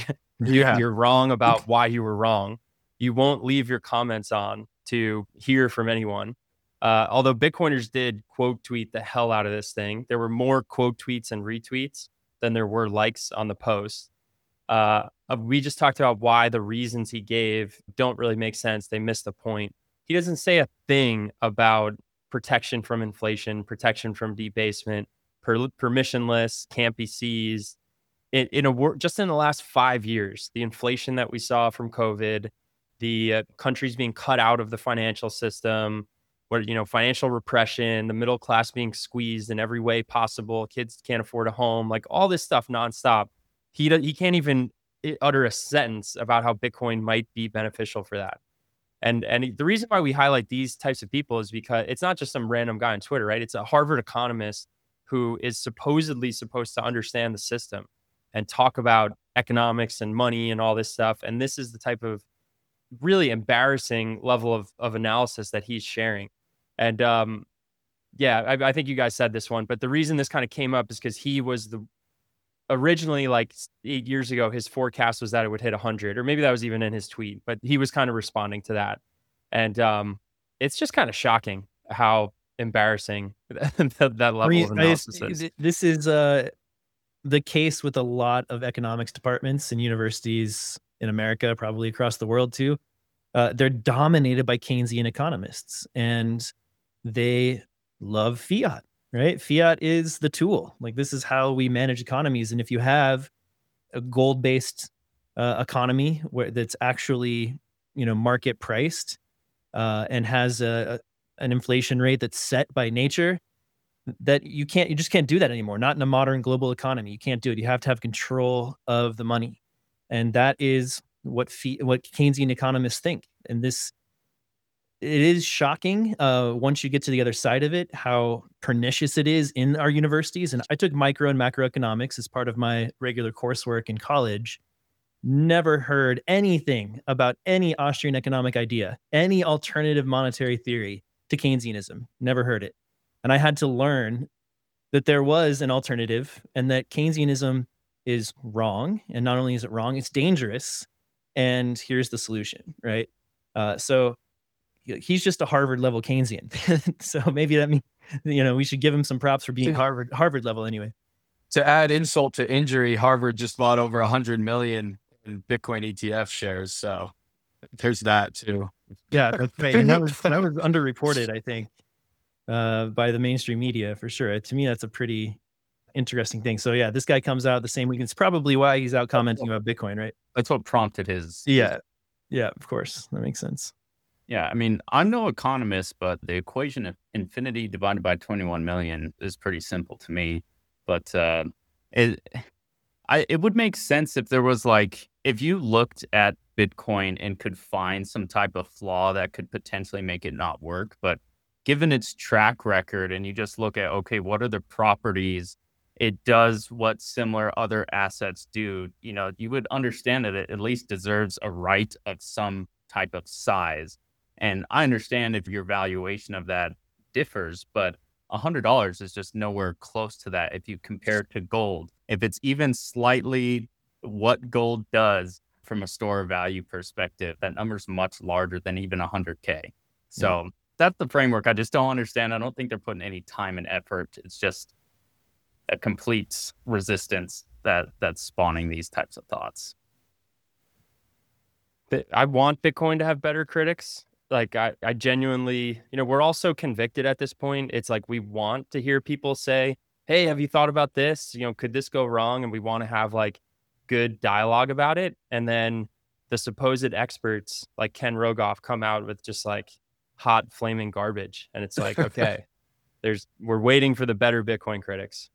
Yeah. You're wrong about why you were wrong. You won't leave your comments on to hear from anyone. Uh, although Bitcoiners did quote tweet the hell out of this thing. There were more quote tweets and retweets than there were likes on the post. Uh, we just talked about why the reasons he gave don't really make sense. They missed the point. He doesn't say a thing about protection from inflation, protection from debasement, per- permissionless, can't be seized. In, in a wor- just in the last five years, the inflation that we saw from COVID, the uh, countries being cut out of the financial system, where, you know, financial repression, the middle class being squeezed in every way possible, kids can't afford a home, like all this stuff nonstop. He do, he can't even utter a sentence about how Bitcoin might be beneficial for that. And and the reason why we highlight these types of people is because it's not just some random guy on Twitter, right? It's a Harvard economist who is supposedly supposed to understand the system and talk about economics and money and all this stuff. And this is the type of really embarrassing level of, of analysis that he's sharing. And um, yeah, I, I think you guys said this one, but the reason this kind of came up is because he was the originally, like eight years ago, his forecast was that it would hit one hundred, or maybe that was even in his tweet, but he was kind of responding to that. And um, it's just kind of shocking how embarrassing that, that level of analysis I, is. This is uh, the case with a lot of economics departments and universities in America, probably across the world too. Uh, they're dominated by Keynesian economists, and they love fiat, right? Fiat is the tool. Like, this is how we manage economies. And if you have a gold-based uh, economy where that's actually, you know, market priced uh, and has a, a, an inflation rate that's set by nature, that you can't, you just can't do that anymore. Not in a modern global economy. You can't do it. You have to have control of the money. And that is what fee- what Keynesian economists think. And this, it is shocking uh, once you get to the other side of it, how pernicious it is in our universities. And I took micro and macroeconomics as part of my regular coursework in college. Never heard anything about any Austrian economic idea, any alternative monetary theory to Keynesianism. Never heard it. And I had to learn that there was an alternative and that Keynesianism is wrong. And not only is it wrong, it's dangerous. And here's the solution, right? Uh, so he's just a Harvard level Keynesian. So maybe that means, you know, we should give him some props for being Harvard, Harvard level anyway. To add insult to injury, Harvard just bought over a hundred million in Bitcoin E T F shares. So there's that too. Yeah, that's right. And that was, that was underreported, I think, uh, by the mainstream media for sure. To me, that's a pretty interesting thing. So yeah, this guy comes out the same week. It's probably why he's out commenting about Bitcoin, right? That's what prompted his. Yeah. Yeah, of course. That makes sense. Yeah, I mean, I'm no economist, but the equation of infinity divided by twenty-one million is pretty simple to me. But uh, it, I, it would make sense if there was like, if you looked at Bitcoin and could find some type of flaw that could potentially make it not work. But given its track record and you just look at, okay, what are the properties? It does what similar other assets do. You know, you would understand that it at least deserves a right of some type of size. And I understand if your valuation of that differs, but one hundred dollars is just nowhere close to that if you compare it to gold. If it's even slightly what gold does from a store value perspective, that number's much larger than even one hundred K. So yeah. That's the framework. I just don't understand. I don't think they're putting any time and effort. It's just a complete resistance that that's spawning these types of thoughts. I want Bitcoin to have better critics. Like I, I genuinely, you know, we're all so convicted at this point. It's like we want to hear people say, hey, have you thought about this? You know, could this go wrong? And we want to have like good dialogue about it. And then the supposed experts like Ken Rogoff come out with just like hot flaming garbage. And it's like, okay, there's, we're waiting for the better Bitcoin critics.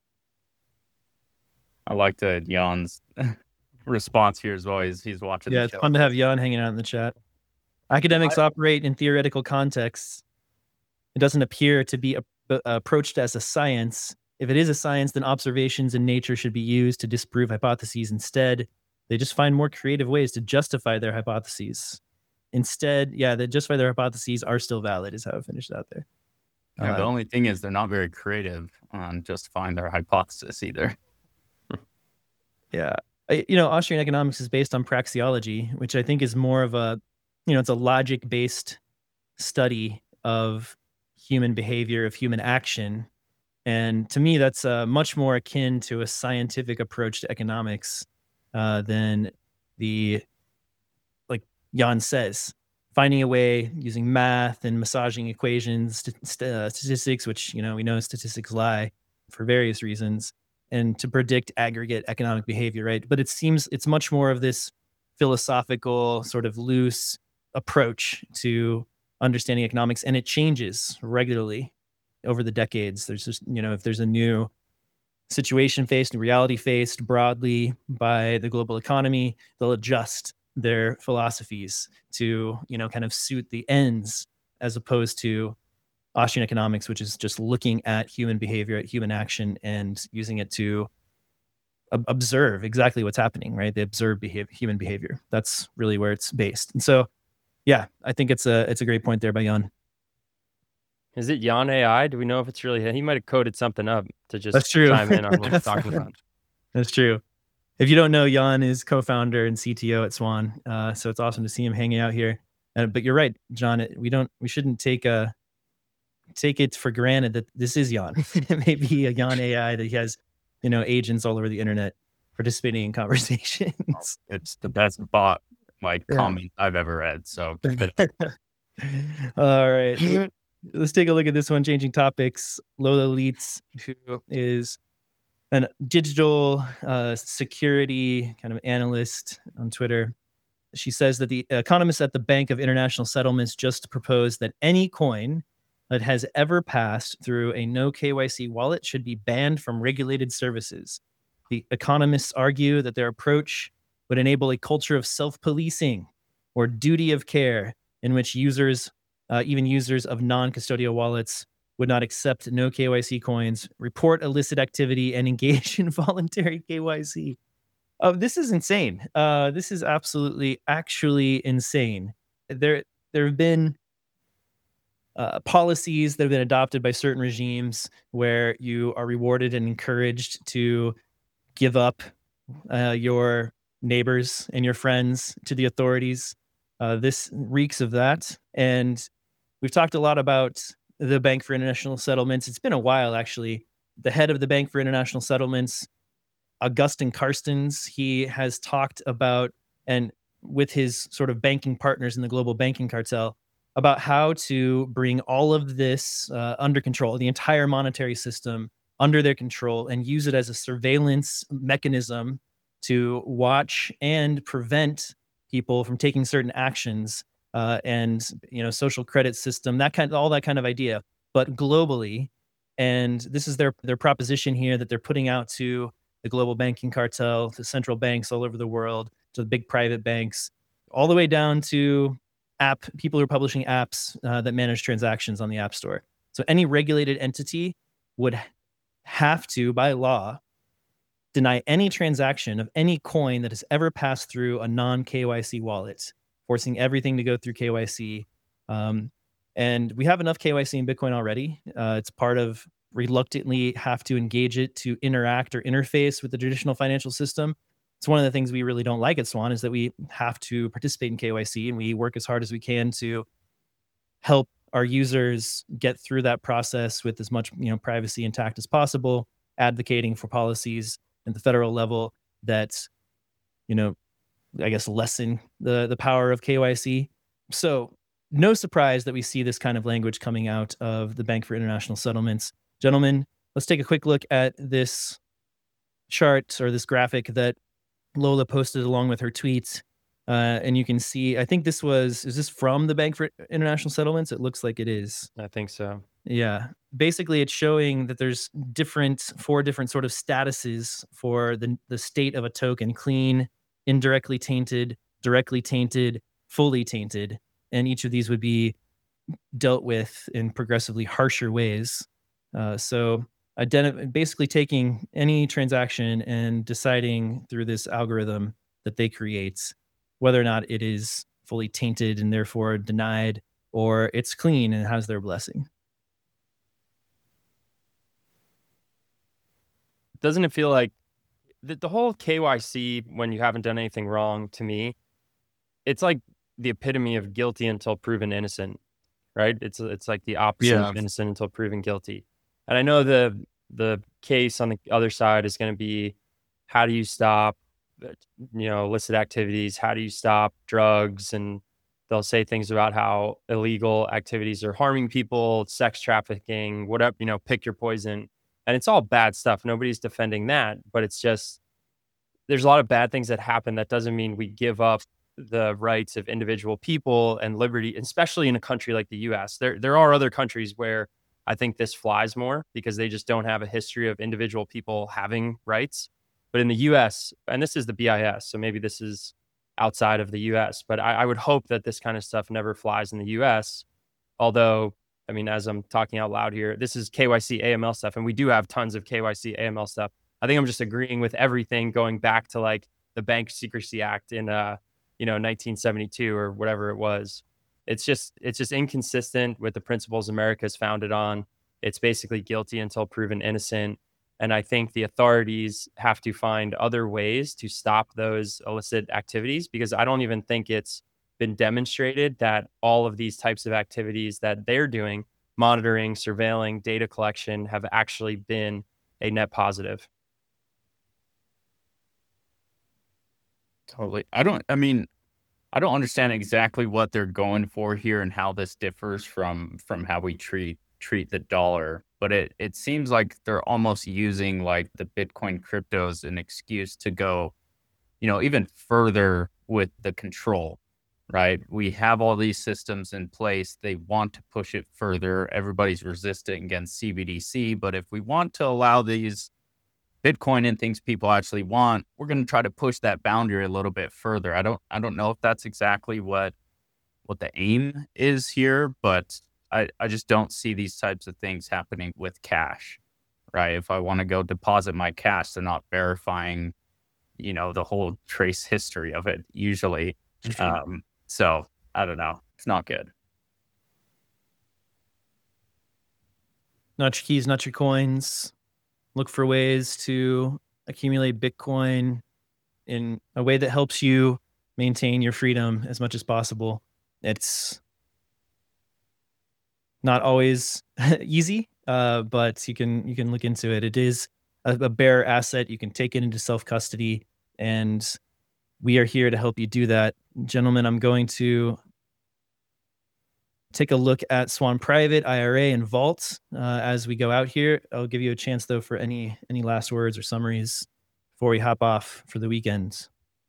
I like the Jan's response here as well. He's, he's watching. Yeah, the it's show. fun to have Jan hanging out in the chat. Academics I, operate in theoretical contexts. It doesn't appear to be a, a, approached as a science. If it is a science, then observations in nature should be used to disprove hypotheses. Instead, they just find more creative ways to justify their hypotheses. Instead, yeah, they justify their hypotheses are still valid, is how I finished out there. Yeah, uh, the only thing is they're not very creative on justifying their hypothesis either. Yeah. I, you know, Austrian economics is based on praxeology, which I think is more of a, you know, it's a logic-based study of human behavior, of human action. And to me, that's uh, much more akin to a scientific approach to economics uh, than the, like Jan says, finding a way using math and massaging equations, st- st- uh, statistics, which, you know, we know statistics lie for various reasons, and to predict aggregate economic behavior, right? But it seems it's much more of this philosophical, sort of loose approach to understanding economics, and it changes regularly over the decades. There's just, you know, if there's a new situation faced, reality faced broadly by the global economy, they'll adjust their philosophies to, you know, kind of suit the ends, as opposed to Austrian economics, which is just looking at human behavior, at human action, and using it to ob- observe exactly what's happening, right? They observe behavior, human behavior. That's really where it's based. And so, yeah, I think it's a it's a great point there by Jan. Is it Jan A I? Do we know if it's really him? He might have coded something up to just That's true. chime in on what we're talking about. That's true. If you don't know, Jan is co-founder and C T O at Swan. Uh, so it's awesome to see him hanging out here. Uh, but you're right, John. It, we don't. We shouldn't take a take it for granted that this is Jan. It may be a Jan A I that he has, you know, agents all over the internet participating in conversations. It's the best bot like Yeah. comment I've ever read. So All right. Let's take a look at this one, changing topics. Lola Leitz, who is a digital uh, security kind of analyst on Twitter. She says that the economists at the Bank of International Settlements just proposed that any coin that has ever passed through a no K Y C wallet should be banned from regulated services. The economists argue that their approach would enable a culture of self-policing or duty of care in which users, uh, even users of non-custodial wallets, would not accept no K Y C coins, report illicit activity, and engage in voluntary K Y C. Oh, this is insane. Uh, this is absolutely, actually insane. There, there have been uh, policies that have been adopted by certain regimes where you are rewarded and encouraged to give up uh, your neighbors and your friends to the authorities. Uh, this reeks of that. And we've talked a lot about the Bank for International Settlements. It's been a while, actually. The head of the Bank for International Settlements, Augustin Carstens, he has talked about, and with his sort of banking partners in the global banking cartel, about how to bring all of this uh, under control, the entire monetary system under their control, and use it as a surveillance mechanism to watch and prevent people from taking certain actions, uh, and, you know, social credit system, that kind, all that kind of idea, but globally. And this is their their proposition here that they're putting out to the global banking cartel, to central banks all over the world, to the big private banks, all the way down to app people who are publishing apps uh, that manage transactions on the App Store. So any regulated entity would have to, by law, deny any transaction of any coin that has ever passed through a non-K Y C wallet, forcing everything to go through K Y C. Um, and we have enough K Y C in Bitcoin already. Uh, it's part of reluctantly have to engage it to interact or interface with the traditional financial system. It's one of the things we really don't like at Swan, is that we have to participate in K Y C, and we work as hard as we can to help our users get through that process with as much, you know, privacy intact as possible, advocating for policies at the federal level that, you know, I guess lessen the the power of K Y C. So no surprise that we see this kind of language coming out of the Bank for International Settlements. Gentlemen, let's take a quick look at this chart, or this graphic that Lola posted along with her tweets. Uh, and you can see, I think this was, is this from the Bank for International Settlements? It looks like it is. I think so. Yeah. Basically, it's showing that there's different, four different sort of statuses for the, the state of a token: clean, indirectly tainted, directly tainted, fully tainted. And each of these would be dealt with in progressively harsher ways. Uh, so identi- basically taking any transaction and deciding through this algorithm that they create whether or not it is fully tainted and therefore denied, or it's clean and has their blessing. Doesn't it feel like the, the whole K Y C, when you haven't done anything wrong, to me, it's like the epitome of guilty until proven innocent, right? It's it's like the opposite Yeah. of innocent until proven guilty. And I know the the case on the other side is going to be, how do you stop, you know, illicit activities? How do you stop drugs? And they'll say things about how illegal activities are harming people, sex trafficking, whatever, you know, pick your poison. And it's all bad stuff. Nobody's defending that, but it's just, there's a lot of bad things that happen. That doesn't mean we give up the rights of individual people and liberty, especially in a country like the U S. There, there are other countries where I think this flies more because they just don't have a history of individual people having rights. But in the U S, and this is the B I S, so maybe this is outside of the U S, but I, I would hope that this kind of stuff never flies in the U S. Although, I mean, as I'm talking out loud here, this is K Y C A M L stuff, and we do have tons of K Y C A M L stuff. I think I'm just agreeing with everything going back to like the Bank Secrecy Act in, uh, you know, nineteen seventy-two or whatever it was. It's just, it's just inconsistent with the principles America is founded on. It's basically guilty until proven innocent. And I think the authorities have to find other ways to stop those illicit activities, because I don't even think it's been demonstrated that all of these types of activities that they're doing, monitoring, surveilling, data collection, have actually been a net positive. Totally. I don't, I mean, I don't understand exactly what they're going for here and how this differs from from how we treat treat the dollar, but it it seems like they're almost using like the Bitcoin crypto as an excuse to go, you know, even further with the control, right? We have all these systems in place. They want to push it further. Everybody's resistant against C B D C, but if we want to allow these Bitcoin and things people actually want, we're going to try to push that boundary a little bit further. I don't I don't know if that's exactly what what the aim is here, but I, I just don't see these types of things happening with cash, right? If I want to go deposit my cash, they're not verifying, you know, the whole trace history of it usually. Um, so I don't know. It's not good. Not your keys, not your coins. Look for ways to accumulate Bitcoin in a way that helps you maintain your freedom as much as possible. It's not always easy, uh, but you can you can look into it. It is a, a bearer asset. You can take it into self-custody, and we are here to help you do that. Gentlemen, I'm going to take a look at Swan Private, I R A, and Vault uh, as we go out here. I'll give you a chance, though, for any any last words or summaries before we hop off for the weekend.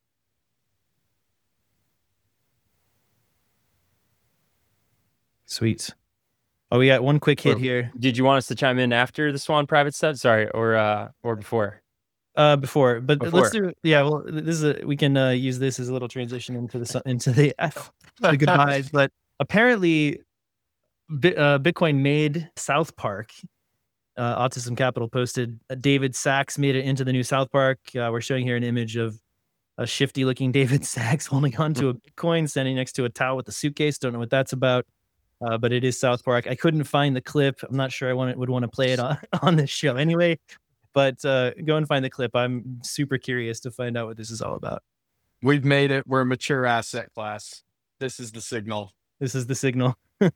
Sweet. Oh, we got one quick hit Or- here. Did you want us to chime in after the Swan Private stuff? Sorry, or uh, or before? Uh, before, but Before. let's do. Yeah, well, this is a, we can uh, use this as a little transition into the su- into the, the goodbyes. But apparently, Bi- uh, Bitcoin made South Park. Uh, Autism Capital posted uh, David Sachs made it into the new South Park. Uh, we're showing here an image of a shifty-looking David Sachs holding onto a Bitcoin, standing next to a towel with a suitcase. Don't know what that's about, uh, but it is South Park. I couldn't find the clip. I'm not sure I want would want to play it on on this show anyway. But uh, go and find the clip. I'm super curious to find out what this is all about. We've made it. We're a mature asset class. This is the signal. This is the signal.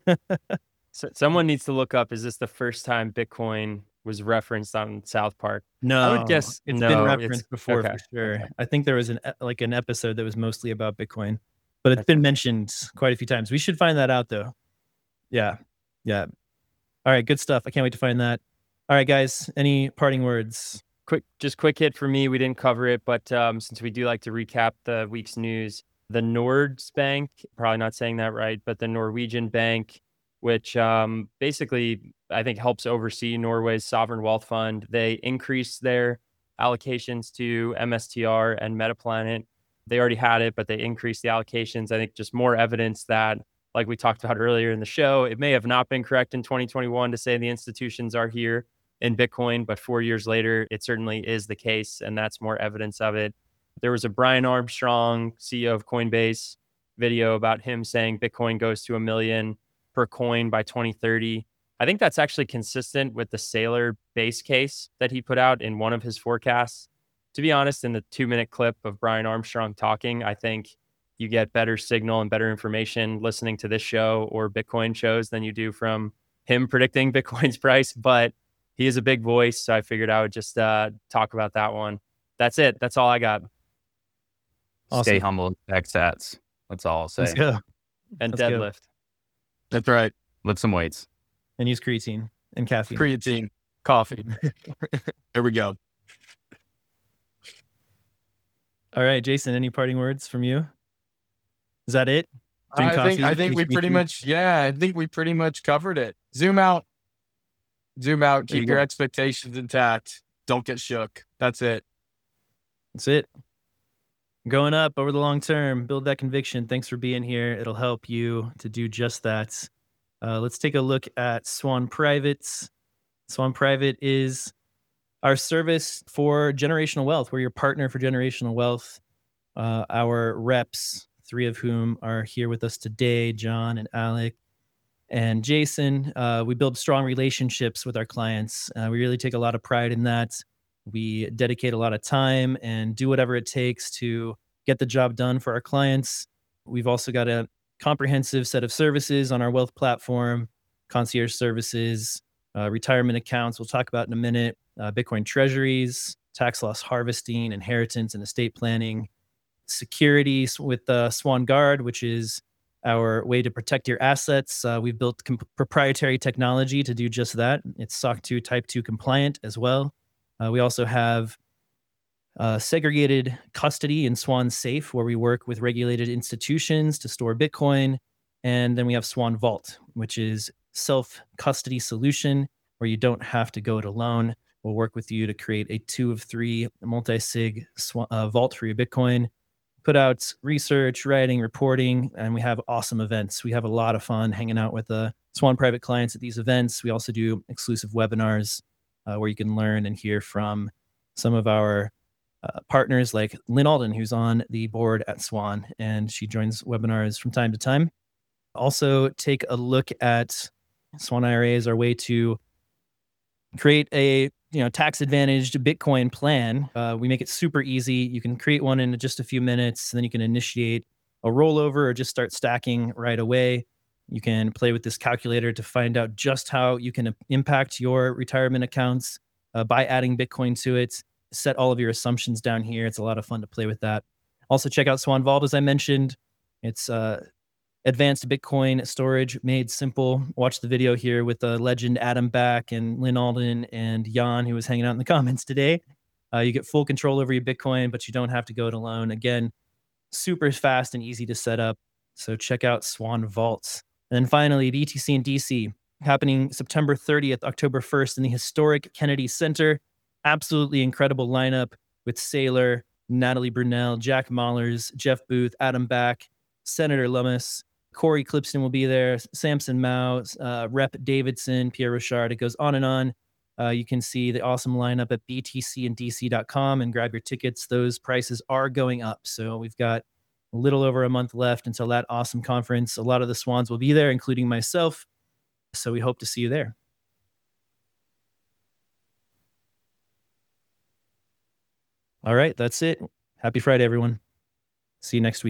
So someone needs to look up. Is this the first time Bitcoin was referenced on South Park? No, I would guess it's no, been it's- referenced before okay, for sure. okay. I think there was an like an episode that was mostly about Bitcoin, but it's been mentioned quite a few times. We should find that out though. Yeah, yeah. All right, good stuff. I can't wait to find that. All right, guys. Any parting words? Quick, just quick hit for me. We didn't cover it, but um, since we do like to recap the week's news, the Nords Bank, probably not saying that right, but the Norwegian bank, which um, basically I think helps oversee Norway's sovereign wealth fund, they increased their allocations to M S T R and Metaplanet. They already had it, but they increased the allocations. I think just more evidence that, like we talked about earlier in the show, it may have not been correct in twenty twenty-one to say the institutions are here in Bitcoin, but four years later, it certainly is the case, and that's more evidence of it. There was a Brian Armstrong, C E O of Coinbase, video about him saying Bitcoin goes to a million per coin by twenty thirty. I think that's actually consistent with the Saylor base case that he put out in one of his forecasts. To be honest, in the two-minute clip of Brian Armstrong talking, I think you get better signal and better information listening to this show or Bitcoin shows than you do from him predicting Bitcoin's price. But he is a big voice, so I figured I would just uh, talk about that one. That's it. That's all I got. Awesome. Stay humble, X sats. That's all I'll say. Let's go. And Let's go. deadlift. That's right. Lift some weights. And use creatine and caffeine. Creatine, coffee. There we go. All right, Jason. Any parting words from you? Is that it? Drink I think coffee, I think we H B pretty Q? much yeah, I think we pretty much covered it. Zoom out. Zoom out. There you Keep your go. expectations intact. Don't get shook. That's it. That's it. Going up over the long term, build that conviction. Thanks for being here. It'll help you to do just that. Uh, let's take a look at Swan Private. Swan Private is our service for generational wealth. We're your partner for generational wealth. Uh, our reps, three of whom are here with us today, John and Alec and Jason. Uh, we build strong relationships with our clients. Uh, we really take a lot of pride in that. We dedicate a lot of time and do whatever it takes to get the job done for our clients. We've also got a comprehensive set of services on our wealth platform, concierge services, uh, retirement accounts, we'll talk about in a minute, uh, Bitcoin treasuries, tax loss harvesting, inheritance and estate planning, security with uh, Swan Guard, which is our way to protect your assets. Uh, we've built comp- proprietary technology to do just that. It's S O C two Type two compliant as well. Uh, we also have uh, segregated custody in Swan Safe, where we work with regulated institutions to store Bitcoin. And then we have Swan Vault, which is self-custody solution where you don't have to go it alone. We'll work with you to create a two of three multi-sig sw- uh, vault for your Bitcoin. Put out research, writing, reporting, and we have awesome events. We have a lot of fun hanging out with the Swan private clients at these events. We also do exclusive webinars uh, where you can learn and hear from some of our uh, partners like Lynn Alden, who's on the board at Swan, and she joins webinars from time to time. Also, take a look at Swan I R A as our way to create a you know tax advantaged Bitcoin plan. Uh, we make it super easy. You can create one in just a few minutes, and then you can initiate a rollover or just start stacking right away. You can play with this calculator to find out just how you can impact your retirement accounts uh, by adding Bitcoin to it. Set all of your assumptions down here. It's a lot of fun to play with that. Also, check out Swan Vault, as I mentioned. It's uh, advanced Bitcoin storage made simple. Watch the video here with the legend Adam Back and Lynn Alden and Jan, who was hanging out in the comments today. Uh, you get full control over your Bitcoin, but you don't have to go it alone. Again, super fast and easy to set up. So check out Swan Vault. And then finally, the E T C in D C, happening September thirtieth, October first in the historic Kennedy Center. Absolutely incredible lineup with Saylor, Natalie Brunell, Jack Mahlers, Jeff Booth, Adam Back, Senator Lummis, Corey Clipston will be there, Samson Mao, uh, Rep Davidson, Pierre Rochard. It goes on and on. Uh, you can see the awesome lineup at b t c and d c dot com and grab your tickets. Those prices are going up. So we've got a little over a month left until that awesome conference. A lot of the Swans will be there, including myself. So we hope to see you there. All right, that's it. Happy Friday, everyone. See you next week.